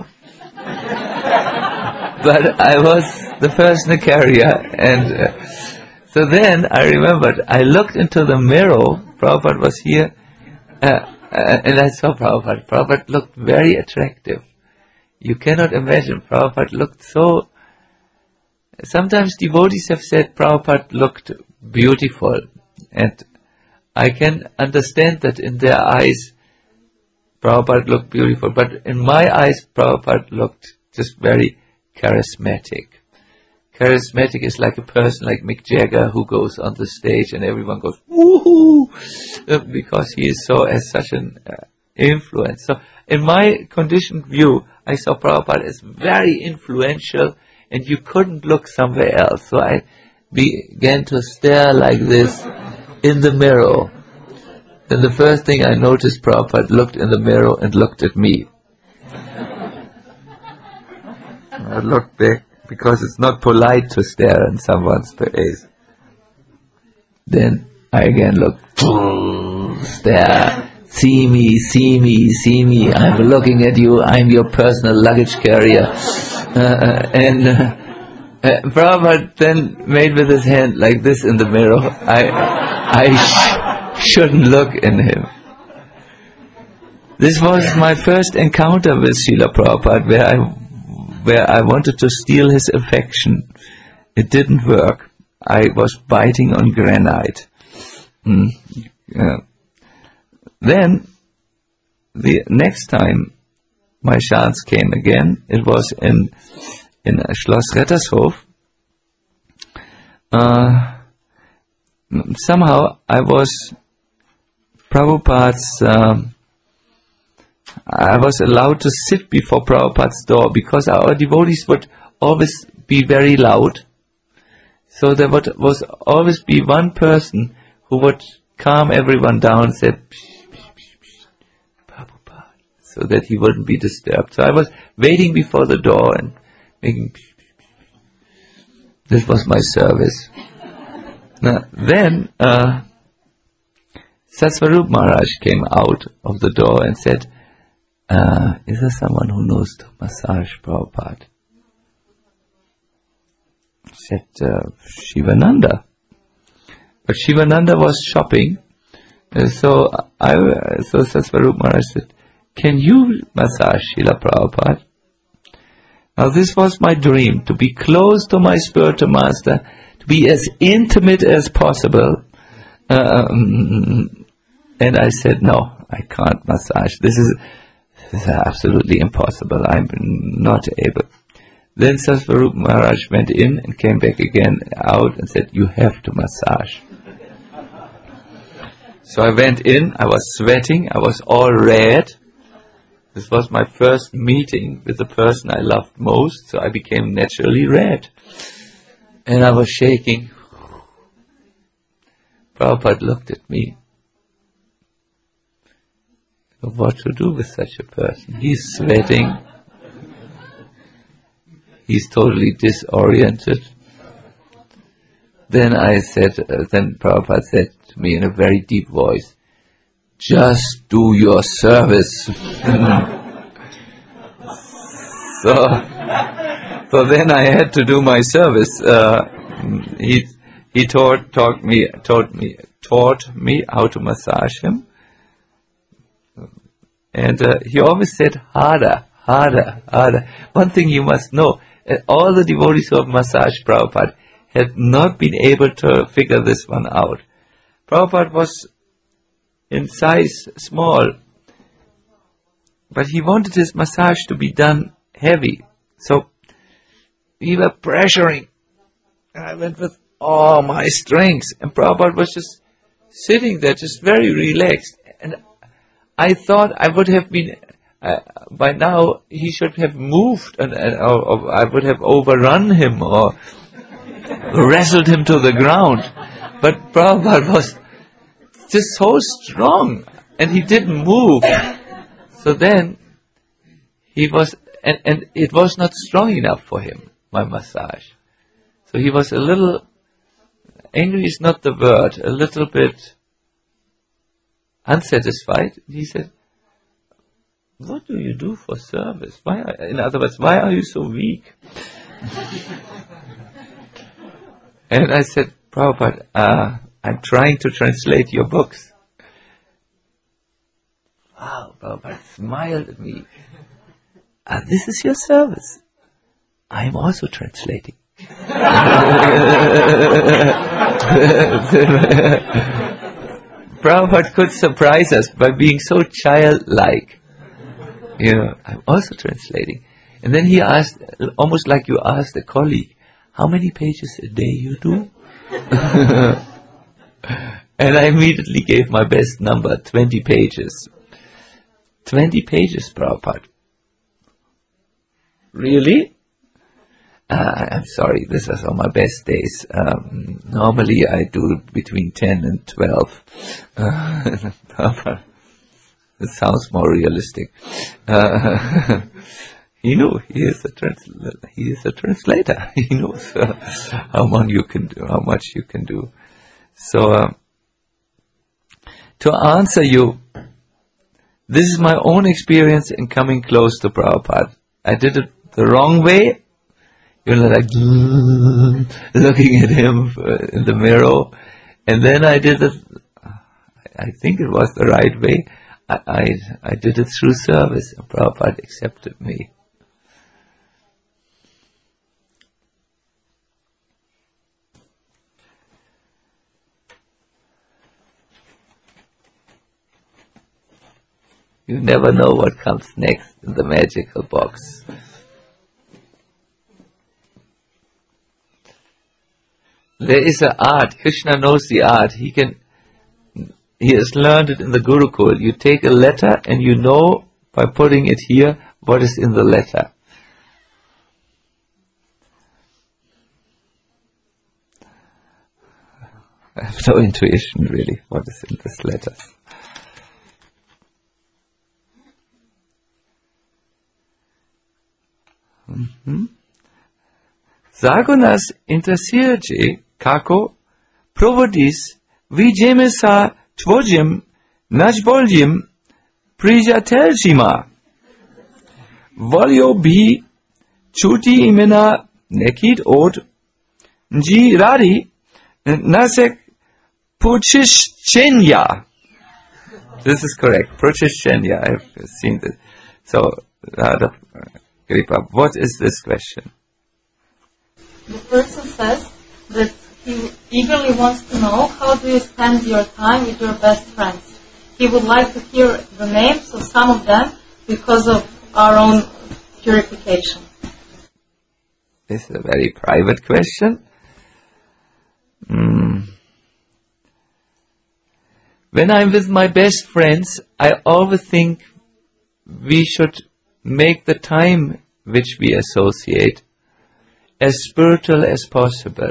but I was the personal carrier, and uh, so then I remembered, I looked into the mirror, Prabhupada was here, uh, uh, and I saw Prabhupada. Prabhupada looked very attractive. You cannot imagine, Prabhupada looked so, sometimes devotees have said Prabhupada looked beautiful, and I can understand that in their eyes, Prabhupada looked beautiful, but in my eyes, Prabhupada looked just very charismatic. Charismatic is like a person like Mick Jagger who goes on the stage and everyone goes, woohoo, because he is so, as such an uh, influence. So in my conditioned view, I saw Prabhupada as very influential, and you couldn't look somewhere else. So I began to stare like this in the mirror. Then the first thing I noticed, Prabhupada looked in the mirror and looked at me. I looked back. because it's not polite to stare in someone's face. Then I again look, stare, see me, see me, see me, I'm looking at you, I'm your personal luggage carrier. Uh, and uh, uh, Prabhupada then made with his hand like this in the mirror. I, I sh- shouldn't look in him. This was my first encounter with Srila Prabhupada, where I, where I wanted to steal his affection. It didn't work. I was biting on granite. Mm. Yeah. Then, the next time my chance came again, it was in in uh, Schloss Rettershof. Uh, somehow I was Prabhupada's, um, I was allowed to sit before Prabhupada's door because our devotees would always be very loud. So there would was always be one person who would calm everyone down and say, psh, psh, psh, psh, Prabhupada, so that he wouldn't be disturbed. So I was waiting before the door and making psh, psh, psh. This was my service. Now, then uh, Sasvarup Maharaj came out of the door and said, uh, is there someone who knows to massage Prabhupada? Said uh, Shivananda. But Shivananda was shopping, uh, so I, uh, so Sasvarup Maharaj said, can you massage Srila Prabhupada? Now this was my dream, to be close to my spiritual master, to be as intimate as possible. Um, and I said, no, I can't massage. This is, this is absolutely impossible. I'm not able. Then Sasvarup Maharaj went in and came back again out and said, you have to massage. So I went in, I was sweating, I was all red. This was my first meeting with the person I loved most, so I became naturally red. And I was shaking. Prabhupada looked at me. What to do with such a person? He's sweating. He's totally disoriented. Then I said, uh, then Prabhupada said to me in a very deep voice, just do your service. so, so then I had to do my service. Uh, he he taught taught me taught me taught me how to massage him, and uh, he always said harder, harder, harder. One thing you must know: uh, all the devotees who have massaged Prabhupada had not been able to figure this one out. Prabhupada was in size small, but he wanted his massage to be done heavy. So we were pressuring, and I went with all my strength, and Prabhupada was just sitting there, just very relaxed. And I thought I would have been, uh, by now he should have moved, and, and or, or I would have overrun him or wrestled him to the ground. But Prabhupada was just so strong, and he didn't move. So then he was, and, and it was not strong enough for him, my massage. So he was a little, angry is not the word, a little bit unsatisfied. He said, what do you do for service? Why are, in other words, why are you so weak? And I said, Prabhupada, uh, I'm trying to translate your books. Wow, Prabhupada smiled at me. Ah, this is your service. I'm also translating. Prabhupada could surprise us by being so childlike. You know, I'm also translating. And then he asked, almost like you asked a colleague, how many pages a day you do? And I immediately gave my best number, twenty pages. twenty pages, Prabhupada. Really? Uh, I'm sorry, this was on my best days. Um, normally I do between ten and twelve. Uh, it sounds more realistic. Uh, he knew. He is a trans- he is a translator. He knows uh, how much you can do. How much you can do. So uh, to answer you, this is my own experience in coming close to Prabhupada. I did it the wrong way. You know, like looking at him in the mirror, and then I did it. I think it was the right way. I, I, I did it through service, and Prabhupada accepted me. You never know what comes next in the magical box. There is an art. Krishna knows the art. He can. He has learned it in the Gurukul. You take a letter and you know by putting it here what is in the letter. I have no intuition really what is in this letter. Mm-hmm. Zago nas interesuje kako provodis vidíme sa tvojim najboljim prijateljima. Volio bi čuti imena nekid od njih radi našeg počišćenja. This is correct. Počišćenja. I have seen this. So, uh, Kripa, what is this question? The person says that he eagerly wants to know how do you spend your time with your best friends. He would like to hear the names of some of them because of our own purification. This is a very private question. Mm. When I'm with my best friends, I always think we should make the time which we associate as spiritual as possible.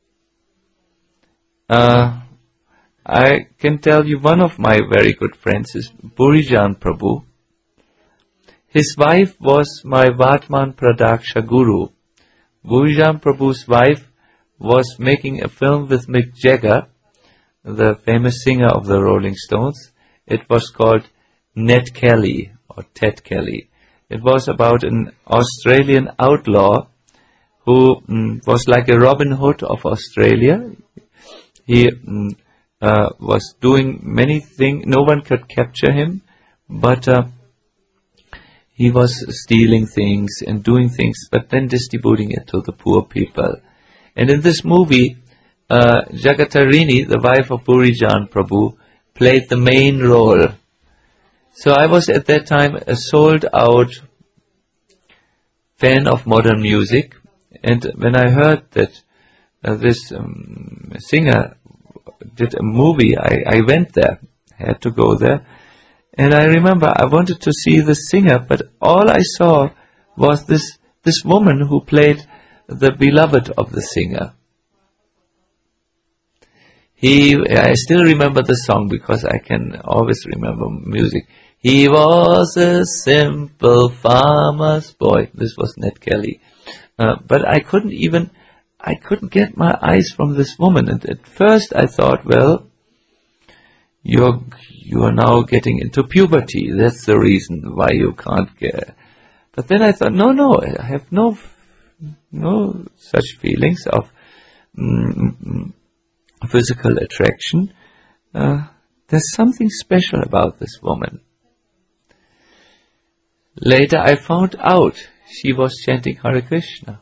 Uh, I can tell you one of my very good friends is Burijan Prabhu. His wife was my Vatman Pradaksha Guru. Burijan Prabhu's wife was making a film with Mick Jagger, the famous singer of the Rolling Stones. It was called Ned Kelly or Ted Kelly. It was about an Australian outlaw who mm, was like a Robin Hood of Australia. He mm, uh, was doing many things. No one could capture him, but uh, he was stealing things and doing things, but then distributing it to the poor people. And in this movie, uh, Jagatarini, the wife of Burijan Prabhu, played the main role. So I was at that time a sold-out fan of modern music, and when I heard that uh, this um, singer did a movie, I, I went there, I had to go there, and I remember I wanted to see the singer, but all I saw was this, this woman who played the beloved of the singer. He, I still remember the song because I can always remember music. He was a simple farmer's boy. This was Ned Kelly. Uh, but I couldn't even, I couldn't get my eyes from this woman. And at first I thought, well, you're, you are now getting into puberty. That's the reason why you can't get. But then I thought, no, no, I have no, no such feelings of mm, physical attraction. Uh, there's something special about this woman. Later I found out she was chanting Hare Krishna.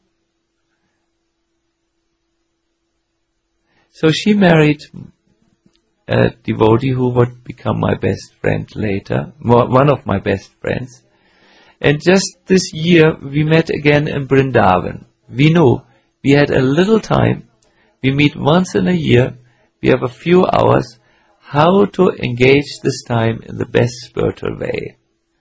So she married a devotee who would become my best friend later, one of my best friends. And just this year we met again in Vrindavan. We knew we had a little time. We meet once in a year. We have a few hours how to engage this time in the best spiritual way.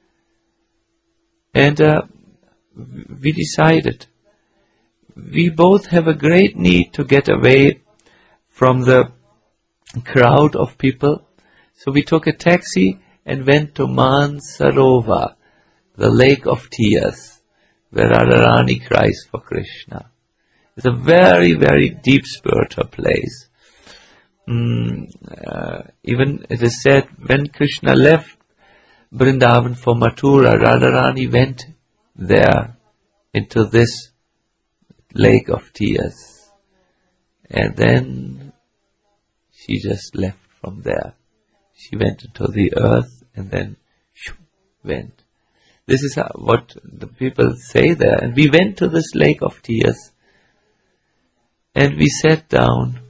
And uh, we decided we both have a great need to get away from the crowd of people. So we took a taxi and went to Mansarovar, the lake of tears, where Radharani cries for Krishna. It's a very, very deep spiritual place. Mm, uh, even it is said, when Krishna left Vrindavan for Mathura, Radharani went there into this lake of tears. And then she just left from there. She went into the earth and then shoo, went. This is how, what the people say there. And we went to this lake of tears. And we sat down.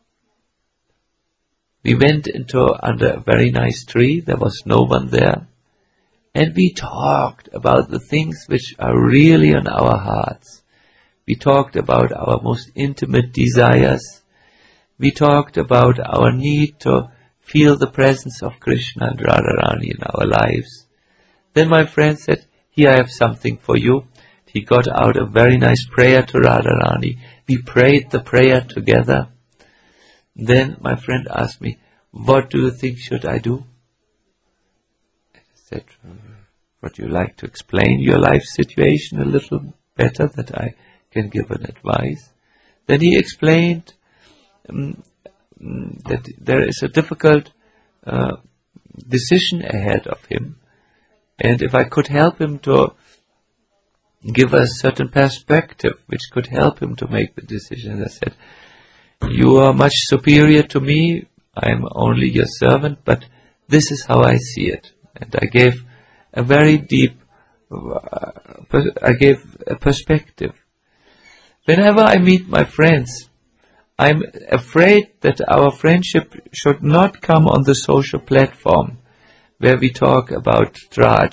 We went into under a very nice tree. There was no one there. And we talked about the things which are really on our hearts. We talked about our most intimate desires. We talked about our need to feel the presence of Krishna and Radharani in our lives. Then my friend said, here I have something for you. He got out a very nice prayer to Radharani. We prayed the prayer together. Then my friend asked me, what do you think should I do? I said, would you like to explain your life situation a little better that I can give an advice? Then he explained um, that there is a difficult uh, decision ahead of him. And if I could help him to give a certain perspective which could help him to make the decision, I said, you are much superior to me. I am only your servant, but this is how I see it. And I gave a very deep, uh, I gave a perspective. Whenever I meet my friends, I'm afraid that our friendship should not come on the social platform where we talk about Draj.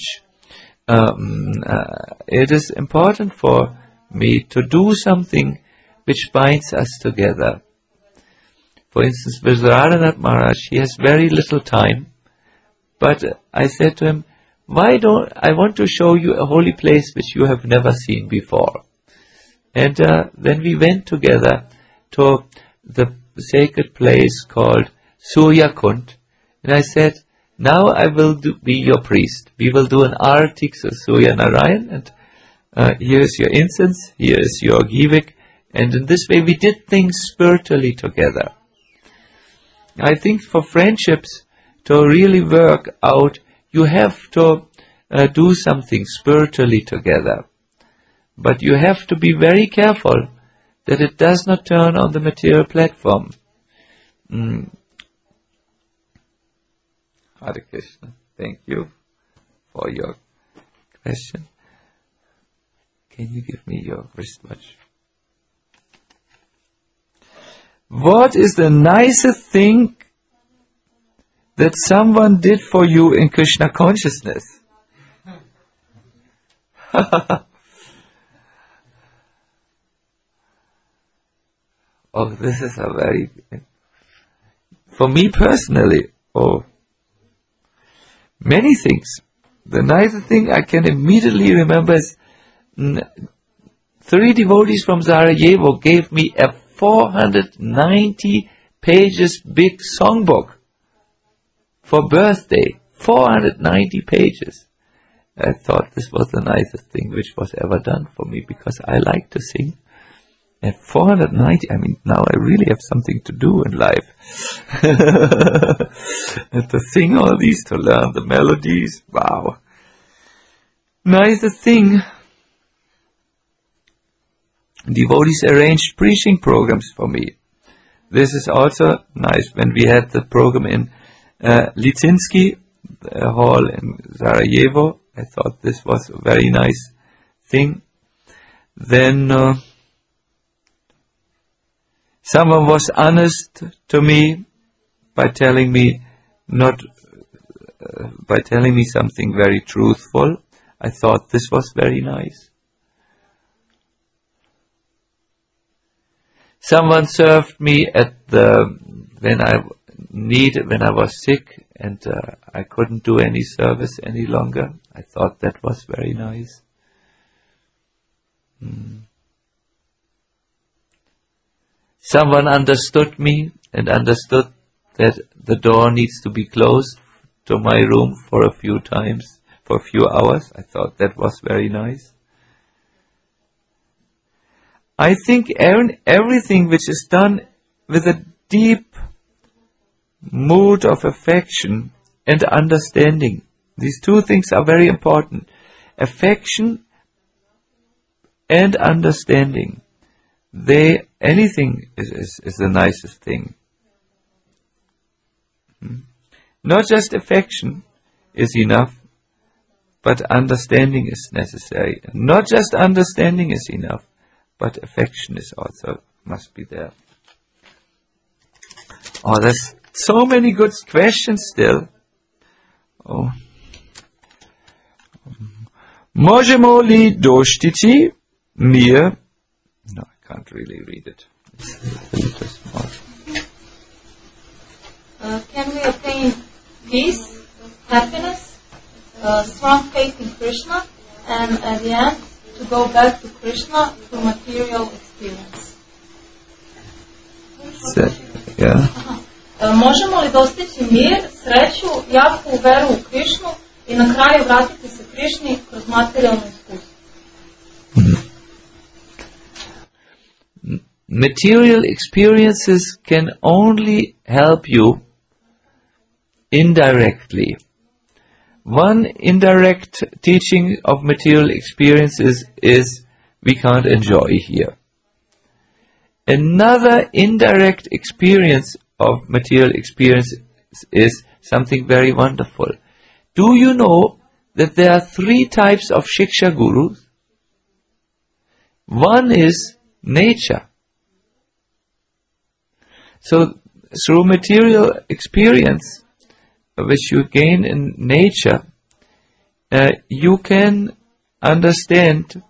Um, uh, it is important for me to do something which binds us together. For instance, with Radhanath Maharaj, he has very little time, but I said to him, why don't I want to show you a holy place which you have never seen before? And uh, then we went together to the sacred place called Surya Kund, and I said, now I will do, be your priest. We will do an arati to Surya Narayan, and uh, here is your incense, here is your givik, and in this way we did things spiritually together. I think for friendships to really work out, you have to uh, do something spiritually together. But you have to be very careful that it does not turn on the material platform. Mm. Hare Krishna, thank you for your question. Can you give me your wristwatch? What is the nicest thing that someone did for you in Krishna consciousness? Oh, this is a very... For me personally, oh, many things. The nicest thing I can immediately remember is mm, three devotees from Sarajevo gave me a four hundred ninety pages big songbook for birthday. four hundred ninety pages. I thought this was the nicest thing which was ever done for me because I like to sing. And four hundred ninety, I mean, now I really have something to do in life. And to sing all these, to learn the melodies, wow. Nicest thing. Devotees arranged preaching programs for me. This is also nice. When we had the program in uh, Licinski uh, Hall in Sarajevo, I thought this was a very nice thing. Then uh, someone was honest to me by telling me not uh, by telling me something very truthful. I thought this was very nice. Someone served me at the when I needed when I was sick and uh, I couldn't do any service any longer. I thought that was very nice. Hmm. Someone understood me and understood that the door needs to be closed to my room for a few times, for a few hours. I thought that was very nice. I think everything which is done with a deep mood of affection and understanding, these two things are very important. Affection and understanding. They, anything is, is, is the nicest thing. Hmm. Not just affection is enough, but understanding is necessary. Not just understanding is enough, but affection is also must be there. Oh, there's so many good questions still. Oh. Možemo li doštiti mir? No, I can't really read it. It's a little small. Uh, can we attain peace, happiness, uh, strong faith in Krishna, and at the end to go back to Krishna through material experience? So, yeah. Uh, možemo li dostići mir, sreću, jaku veru u Krishnu i na kraju vratiti se Krishni kroz materijalno iskustvo? Material experiences can only help you indirectly. One indirect teaching of material experiences is we can't enjoy here. Another indirect experience of material experience is something very wonderful. Do you know that there are three types of Shiksha Gurus? One is nature. So, through material experience, which you gain in nature, uh, you can understand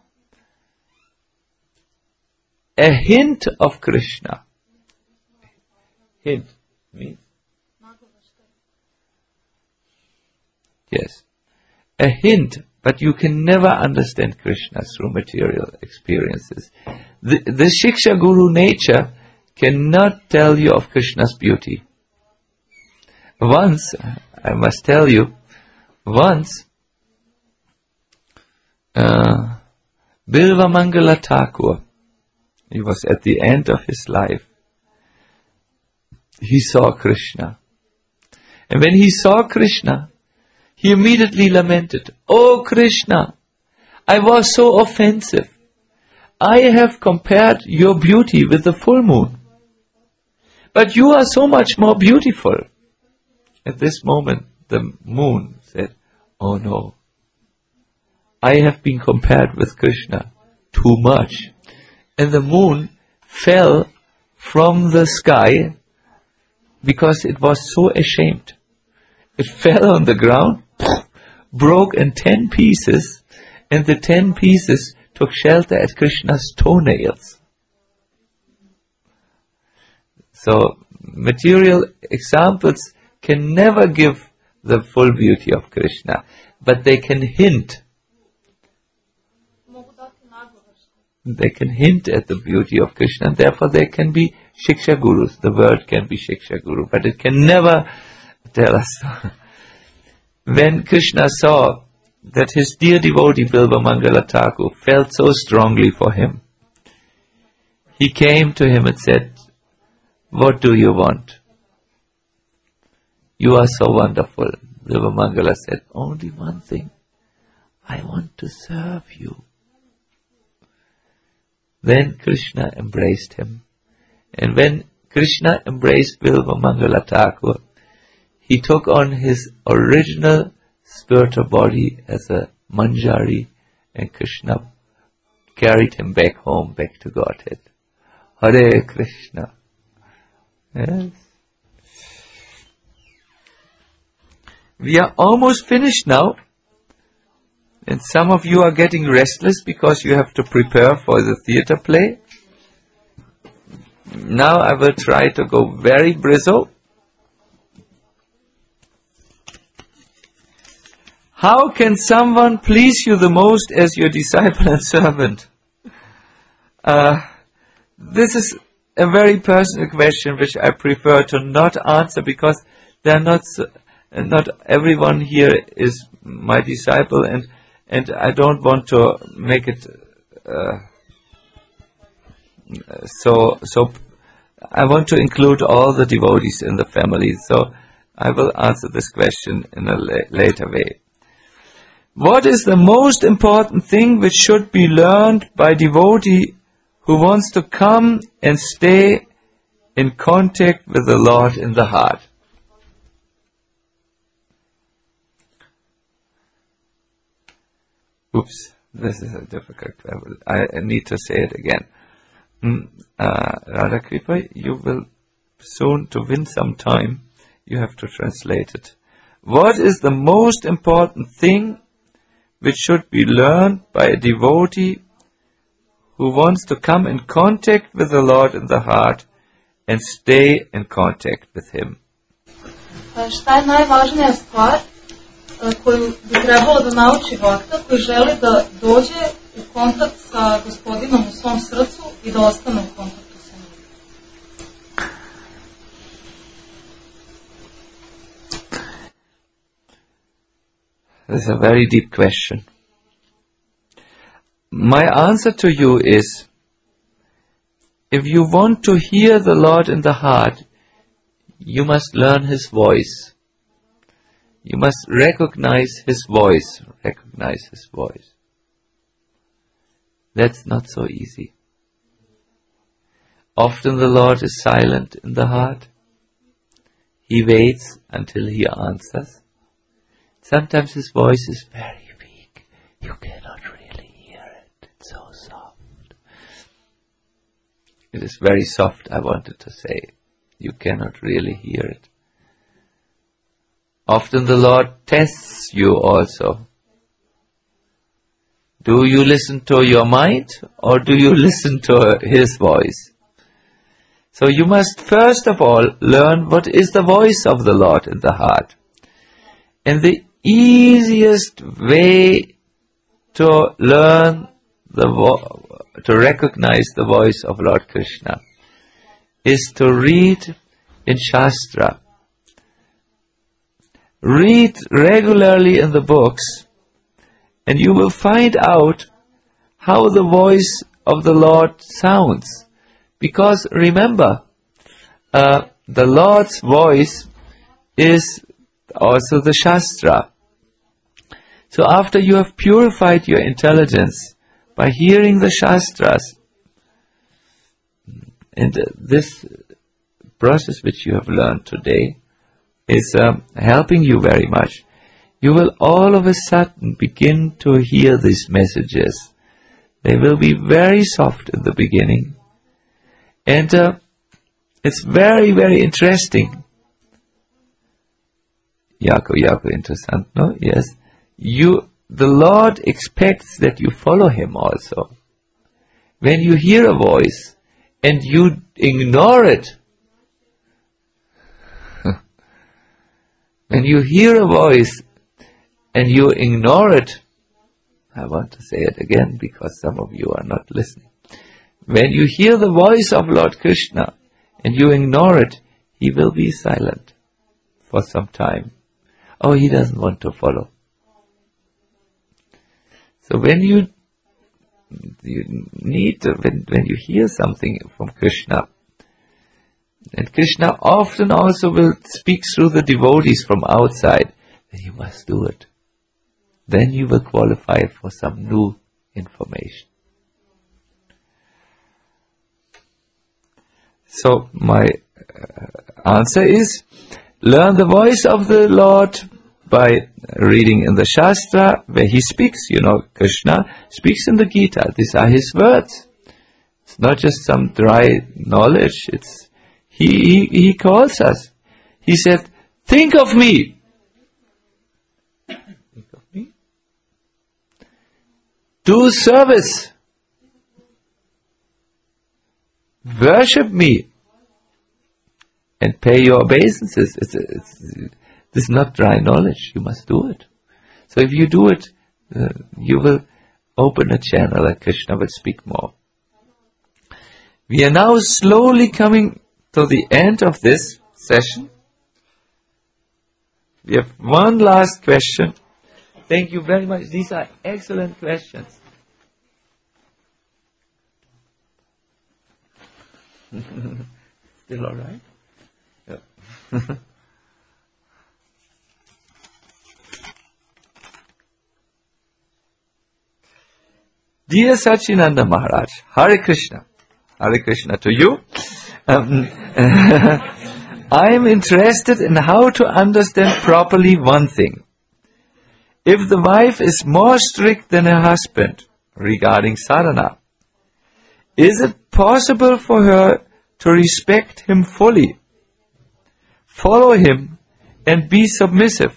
a hint of Krishna. Hint means? Yes. A hint, but you can never understand Krishna through material experiences. The, the Shiksha Guru nature cannot tell you of Krishna's beauty. Once, I must tell you, once, uh, Bilva Mangala Thakur, he was at the end of his life, he saw Krishna. And when he saw Krishna, he immediately lamented, "Oh Krishna, I was so offensive. I have compared your beauty with the full moon. But you are so much more beautiful." At this moment, the moon said, "Oh no, I have been compared with Krishna too much." And the moon fell from the sky because it was so ashamed. It fell on the ground, broke in ten pieces, and the ten pieces took shelter at Krishna's toenails. So, material examples can never give the full beauty of Krishna, but they can hint. They can hint at the beauty of Krishna, and therefore they can be Shiksha Gurus. The word can be Shiksha Guru, but it can never tell us. When Krishna saw that his dear devotee Bilva Mangala Thakur felt so strongly for him, he came to him and said, "What do you want? You are so wonderful." Bilva Mangala said, "Only one thing. I want to serve you." Then Krishna embraced him. And when Krishna embraced Bilva Mangala Thakur, he took on his original spiritual body as a manjari, and Krishna carried him back home, back to Godhead. Hare Krishna. Yes. We are almost finished now. And some of you are getting restless because you have to prepare for the theater play. Now I will try to go very brisk. How can someone please you the most as your disciple and servant? Uh, this is a very personal question which I prefer to not answer because they are not so, not everyone here is my disciple, and and I don't want to make it uh, so so. I want to include all the devotees in the family, so I will answer this question in a la- later way. What is the most important thing which should be learned by devotee who wants to come and stay in contact with the Lord in the heart? Oops, this is a difficult level. I, I need to say it again. Mm, uh, Radha Kripa, you will soon, to win some time, you have to translate it. What is the most important thing which should be learned by a devotee who wants to come in contact with the Lord in the heart and stay in contact with Him? Šta je najvažnija stvar koju bi trebalo da nauči vakta koji želi da dođe u kontakt sa Gospodinom u svom srcu i da ostane u kontaktu sa njim? This is a very deep question. My answer to you is, if you want to hear the Lord in the heart, you must learn His voice. You must recognize His voice. Recognize His voice. That's not so easy. Often the Lord is silent in the heart. He waits until He answers. Sometimes His voice is very weak. You cannot really hear it. It's so soft. It is very soft, I wanted to say. You cannot really hear it. Often the Lord tests you also. Do you listen to your mind or do you listen to His voice? So you must first of all learn what is the voice of the Lord in the heart. And the easiest way to learn the vo- to recognize the voice of Lord Krishna is to read in Shastra. Read regularly in the books, and you will find out how the voice of the Lord sounds. Because remember, uh, the Lord's voice is also the Shastra. So after you have purified your intelligence by hearing the Shastras, and uh, this process which you have learned today is um, helping you very much, you will all of a sudden begin to hear these messages. They will be very soft in the beginning. And uh, it's very, very interesting. Jako, jako interessant, no? Yes. You, the Lord expects that you follow Him also. When you hear a voice and you ignore it, when you hear a voice and you ignore it, I want to say it again because some of you are not listening. When you hear the voice of Lord Krishna and you ignore it, He will be silent for some time. Oh, He doesn't want to follow. So when you, you need to, when, when you hear something from Krishna, and Krishna often also will speak through the devotees from outside, then you must do it. Then you will qualify for some new information. So my uh, answer is, learn the voice of the Lord by reading in the Shastra where He speaks. You know, Krishna speaks in the Gita. These are His words. It's not just some dry knowledge. It's He, he, he calls us. He said, think of me. Think of me. Do service. Worship me. And pay your obeisances. It's, it's, this is not dry knowledge. You must do it. So if you do it, uh, you will open a channel and Krishna will speak more. We are now slowly coming to the end of this session. We have one last question. Thank you very much. These are excellent questions. Still all right? Yeah. Dear Sachinanda Maharaj, Hare Krishna. Hare Krishna to you. Um, I am interested in how to understand properly one thing. If the wife is more strict than her husband regarding sadhana, is it possible for her to respect him fully, follow him, and be submissive?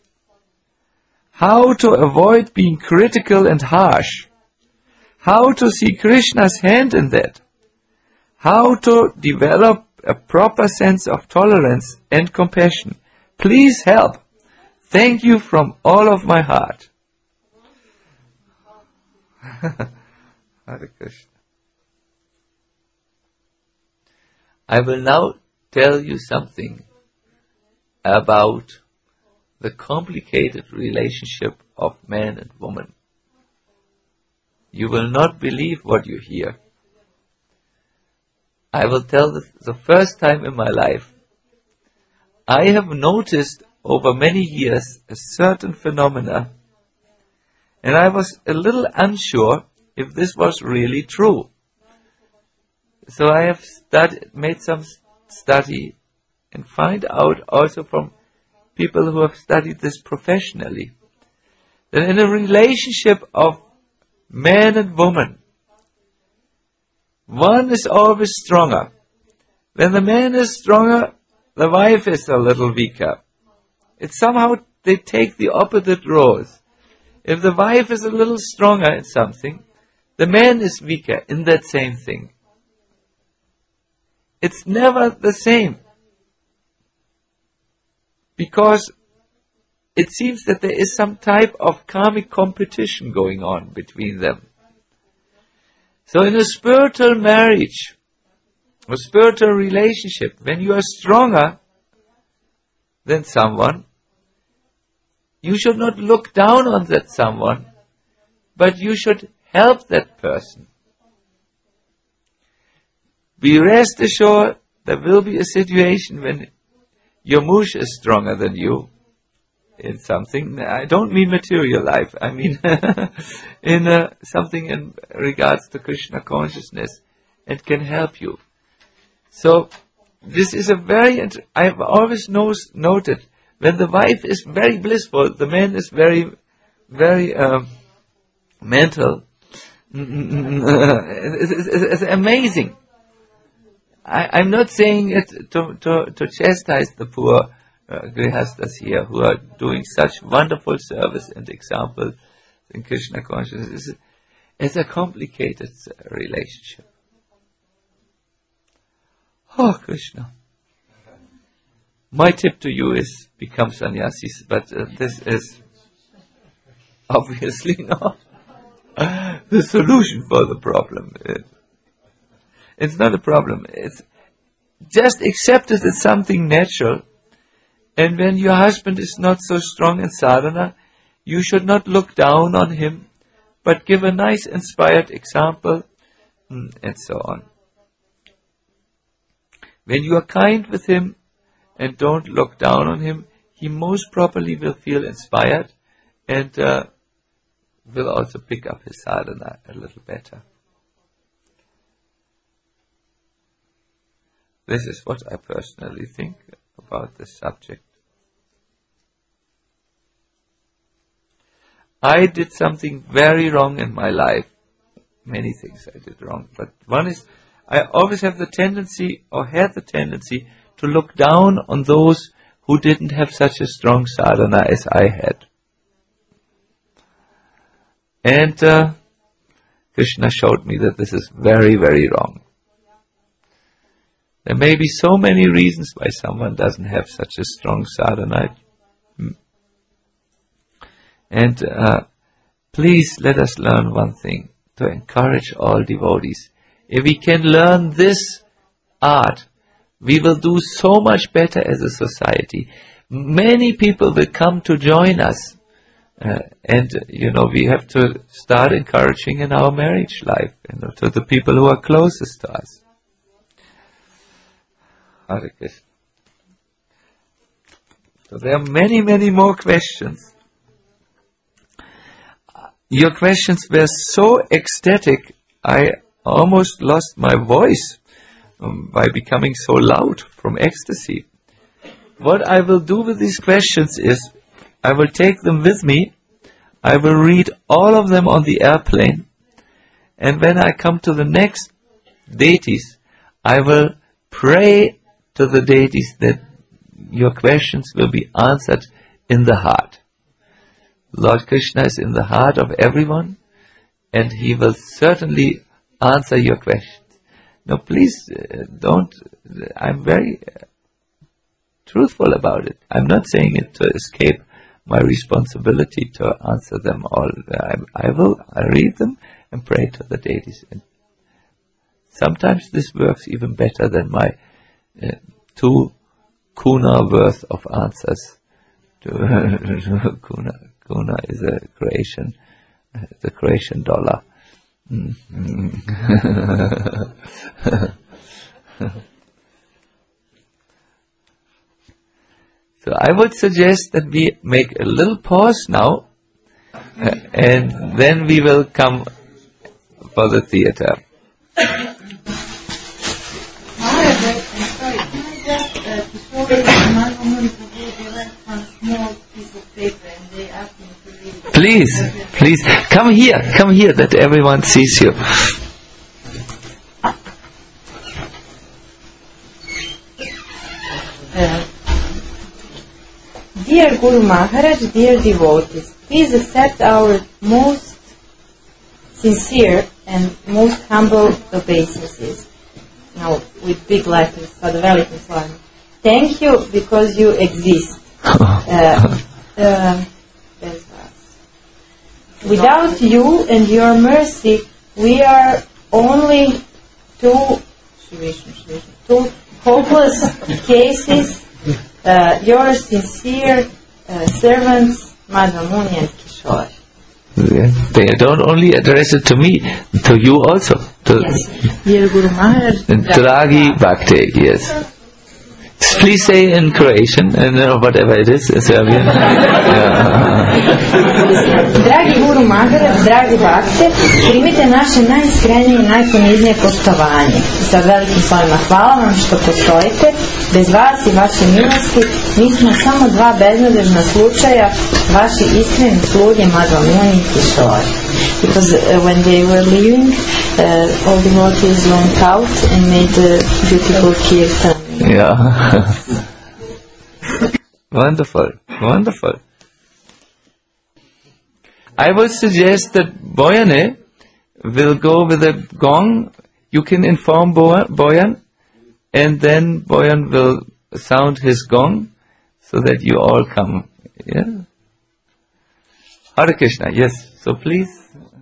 How to avoid being critical and harsh? How to see Krishna's hand in that? How to develop a proper sense of tolerance and compassion? Please help. Thank you from all of my heart. Hare Krishna. I will now tell you something about the complicated relationship of man and woman. You will not believe what you hear. I will tell the, the first time in my life. I have noticed over many years a certain phenomena, and I was a little unsure if this was really true. So I have studied, made some study and find out also from people who have studied this professionally, that in a relationship of man and woman, one is always stronger. When the man is stronger, the wife is a little weaker. It's somehow they take the opposite roles. If the wife is a little stronger in something, the man is weaker in that same thing. It's never the same. Because it seems that there is some type of karmic competition going on between them. So in a spiritual marriage, a spiritual relationship, when you are stronger than someone, you should not look down on that someone, but you should help that person. Be rest assured there will be a situation when your mush is stronger than you in something. I don't mean material life. I mean in uh, something in regards to Krishna consciousness, and can help you. So this is a very. Int- I have always knows, noted when the wife is very blissful, the man is very, very um, mental. it's, it's, it's amazing. I, I'm not saying it to, to, to chastise the poor uh, grihastas here who are doing such wonderful service and example in Krishna consciousness. It's, it's a complicated relationship. Oh, Krishna. My tip to you is become sannyasis, but uh, this is obviously not the solution for the problem. It, it's not a problem. It's just accept it as something natural. And when your husband is not so strong in sadhana, you should not look down on him, but give a nice inspired example, and so on. When you are kind with him and don't look down on him, he most probably will feel inspired and uh, will also pick up his sadhana a little better. This is what I personally think about this subject. I did something very wrong in my life. Many things I did wrong, but one is I always have the tendency, or had the tendency, to look down on those who didn't have such a strong sadhana as I had. And uh, Krishna showed me that this is very, very wrong. There may be so many reasons why someone doesn't have such a strong sadhana. And uh, please let us learn one thing, to encourage all devotees. If we can learn this art, we will do so much better as a society. Many people will come to join us Uh, and, uh, you know, we have to start encouraging in our marriage life, you know, to the people who are closest to us. Hare Krishna. So there are many, many more questions. Your questions were so ecstatic, I almost lost my voice um, by becoming so loud from ecstasy. What I will do with these questions is, I will take them with me, I will read all of them on the airplane, and when I come to the next deities, I will pray to the deities that your questions will be answered in the heart. Lord Krishna is in the heart of everyone, and He will certainly answer your questions. Now please uh, don't, I'm very uh, truthful about it. I'm not saying it to escape my responsibility to answer them all. I, I will I read them and pray to the deities. And sometimes this works even better than my uh, two kuna worth of answers. To kuna, kuna is a Croatian, uh, the Croatian dollar. Mm. So I would suggest that we make a little pause now, uh, and then we will come for the theater. However, I'm sorry, can I just, uh, before Madhva they left one small piece of paper and they asked me to read it. Please, please, come here, come here that everyone sees you. Uh, Dear Guru Maharaj, dear devotees, please accept our most sincere and most humble obeisances. Now, with big letters, for the velikim slovima. Thank you because you exist. Uh, uh, without you and your mercy, we are only two, two hopeless cases. Uh, your sincere uh, servants, Madhva Muni and Kishore. They don't only address it to me, to you also. To Yes. Dear Guru Maharaj. Dragi Bhakti, yes. Please say in Croatian, and uh, whatever it is, Serbian. Dragi Guru Maharaj, dragi Bhakte, primite naše najiskrenije i najponiznije poštovanje. Sa velikim slovima hvala vam što postojite. Bez vas i vaše milosti mi smo samo dva beznadežna slučaja, vaši iskreni sluge Madhva Muni i Kishore. Because uh, when they were leaving, uh, all devotees went out and made a beautiful kirtan. Yeah. Wonderful, wonderful. I would suggest that Boyane will go with a gong. You can inform Bo- Boyan, and then Boyan will sound his gong so that you all come. Yeah. Hare Krishna. Yes. So please.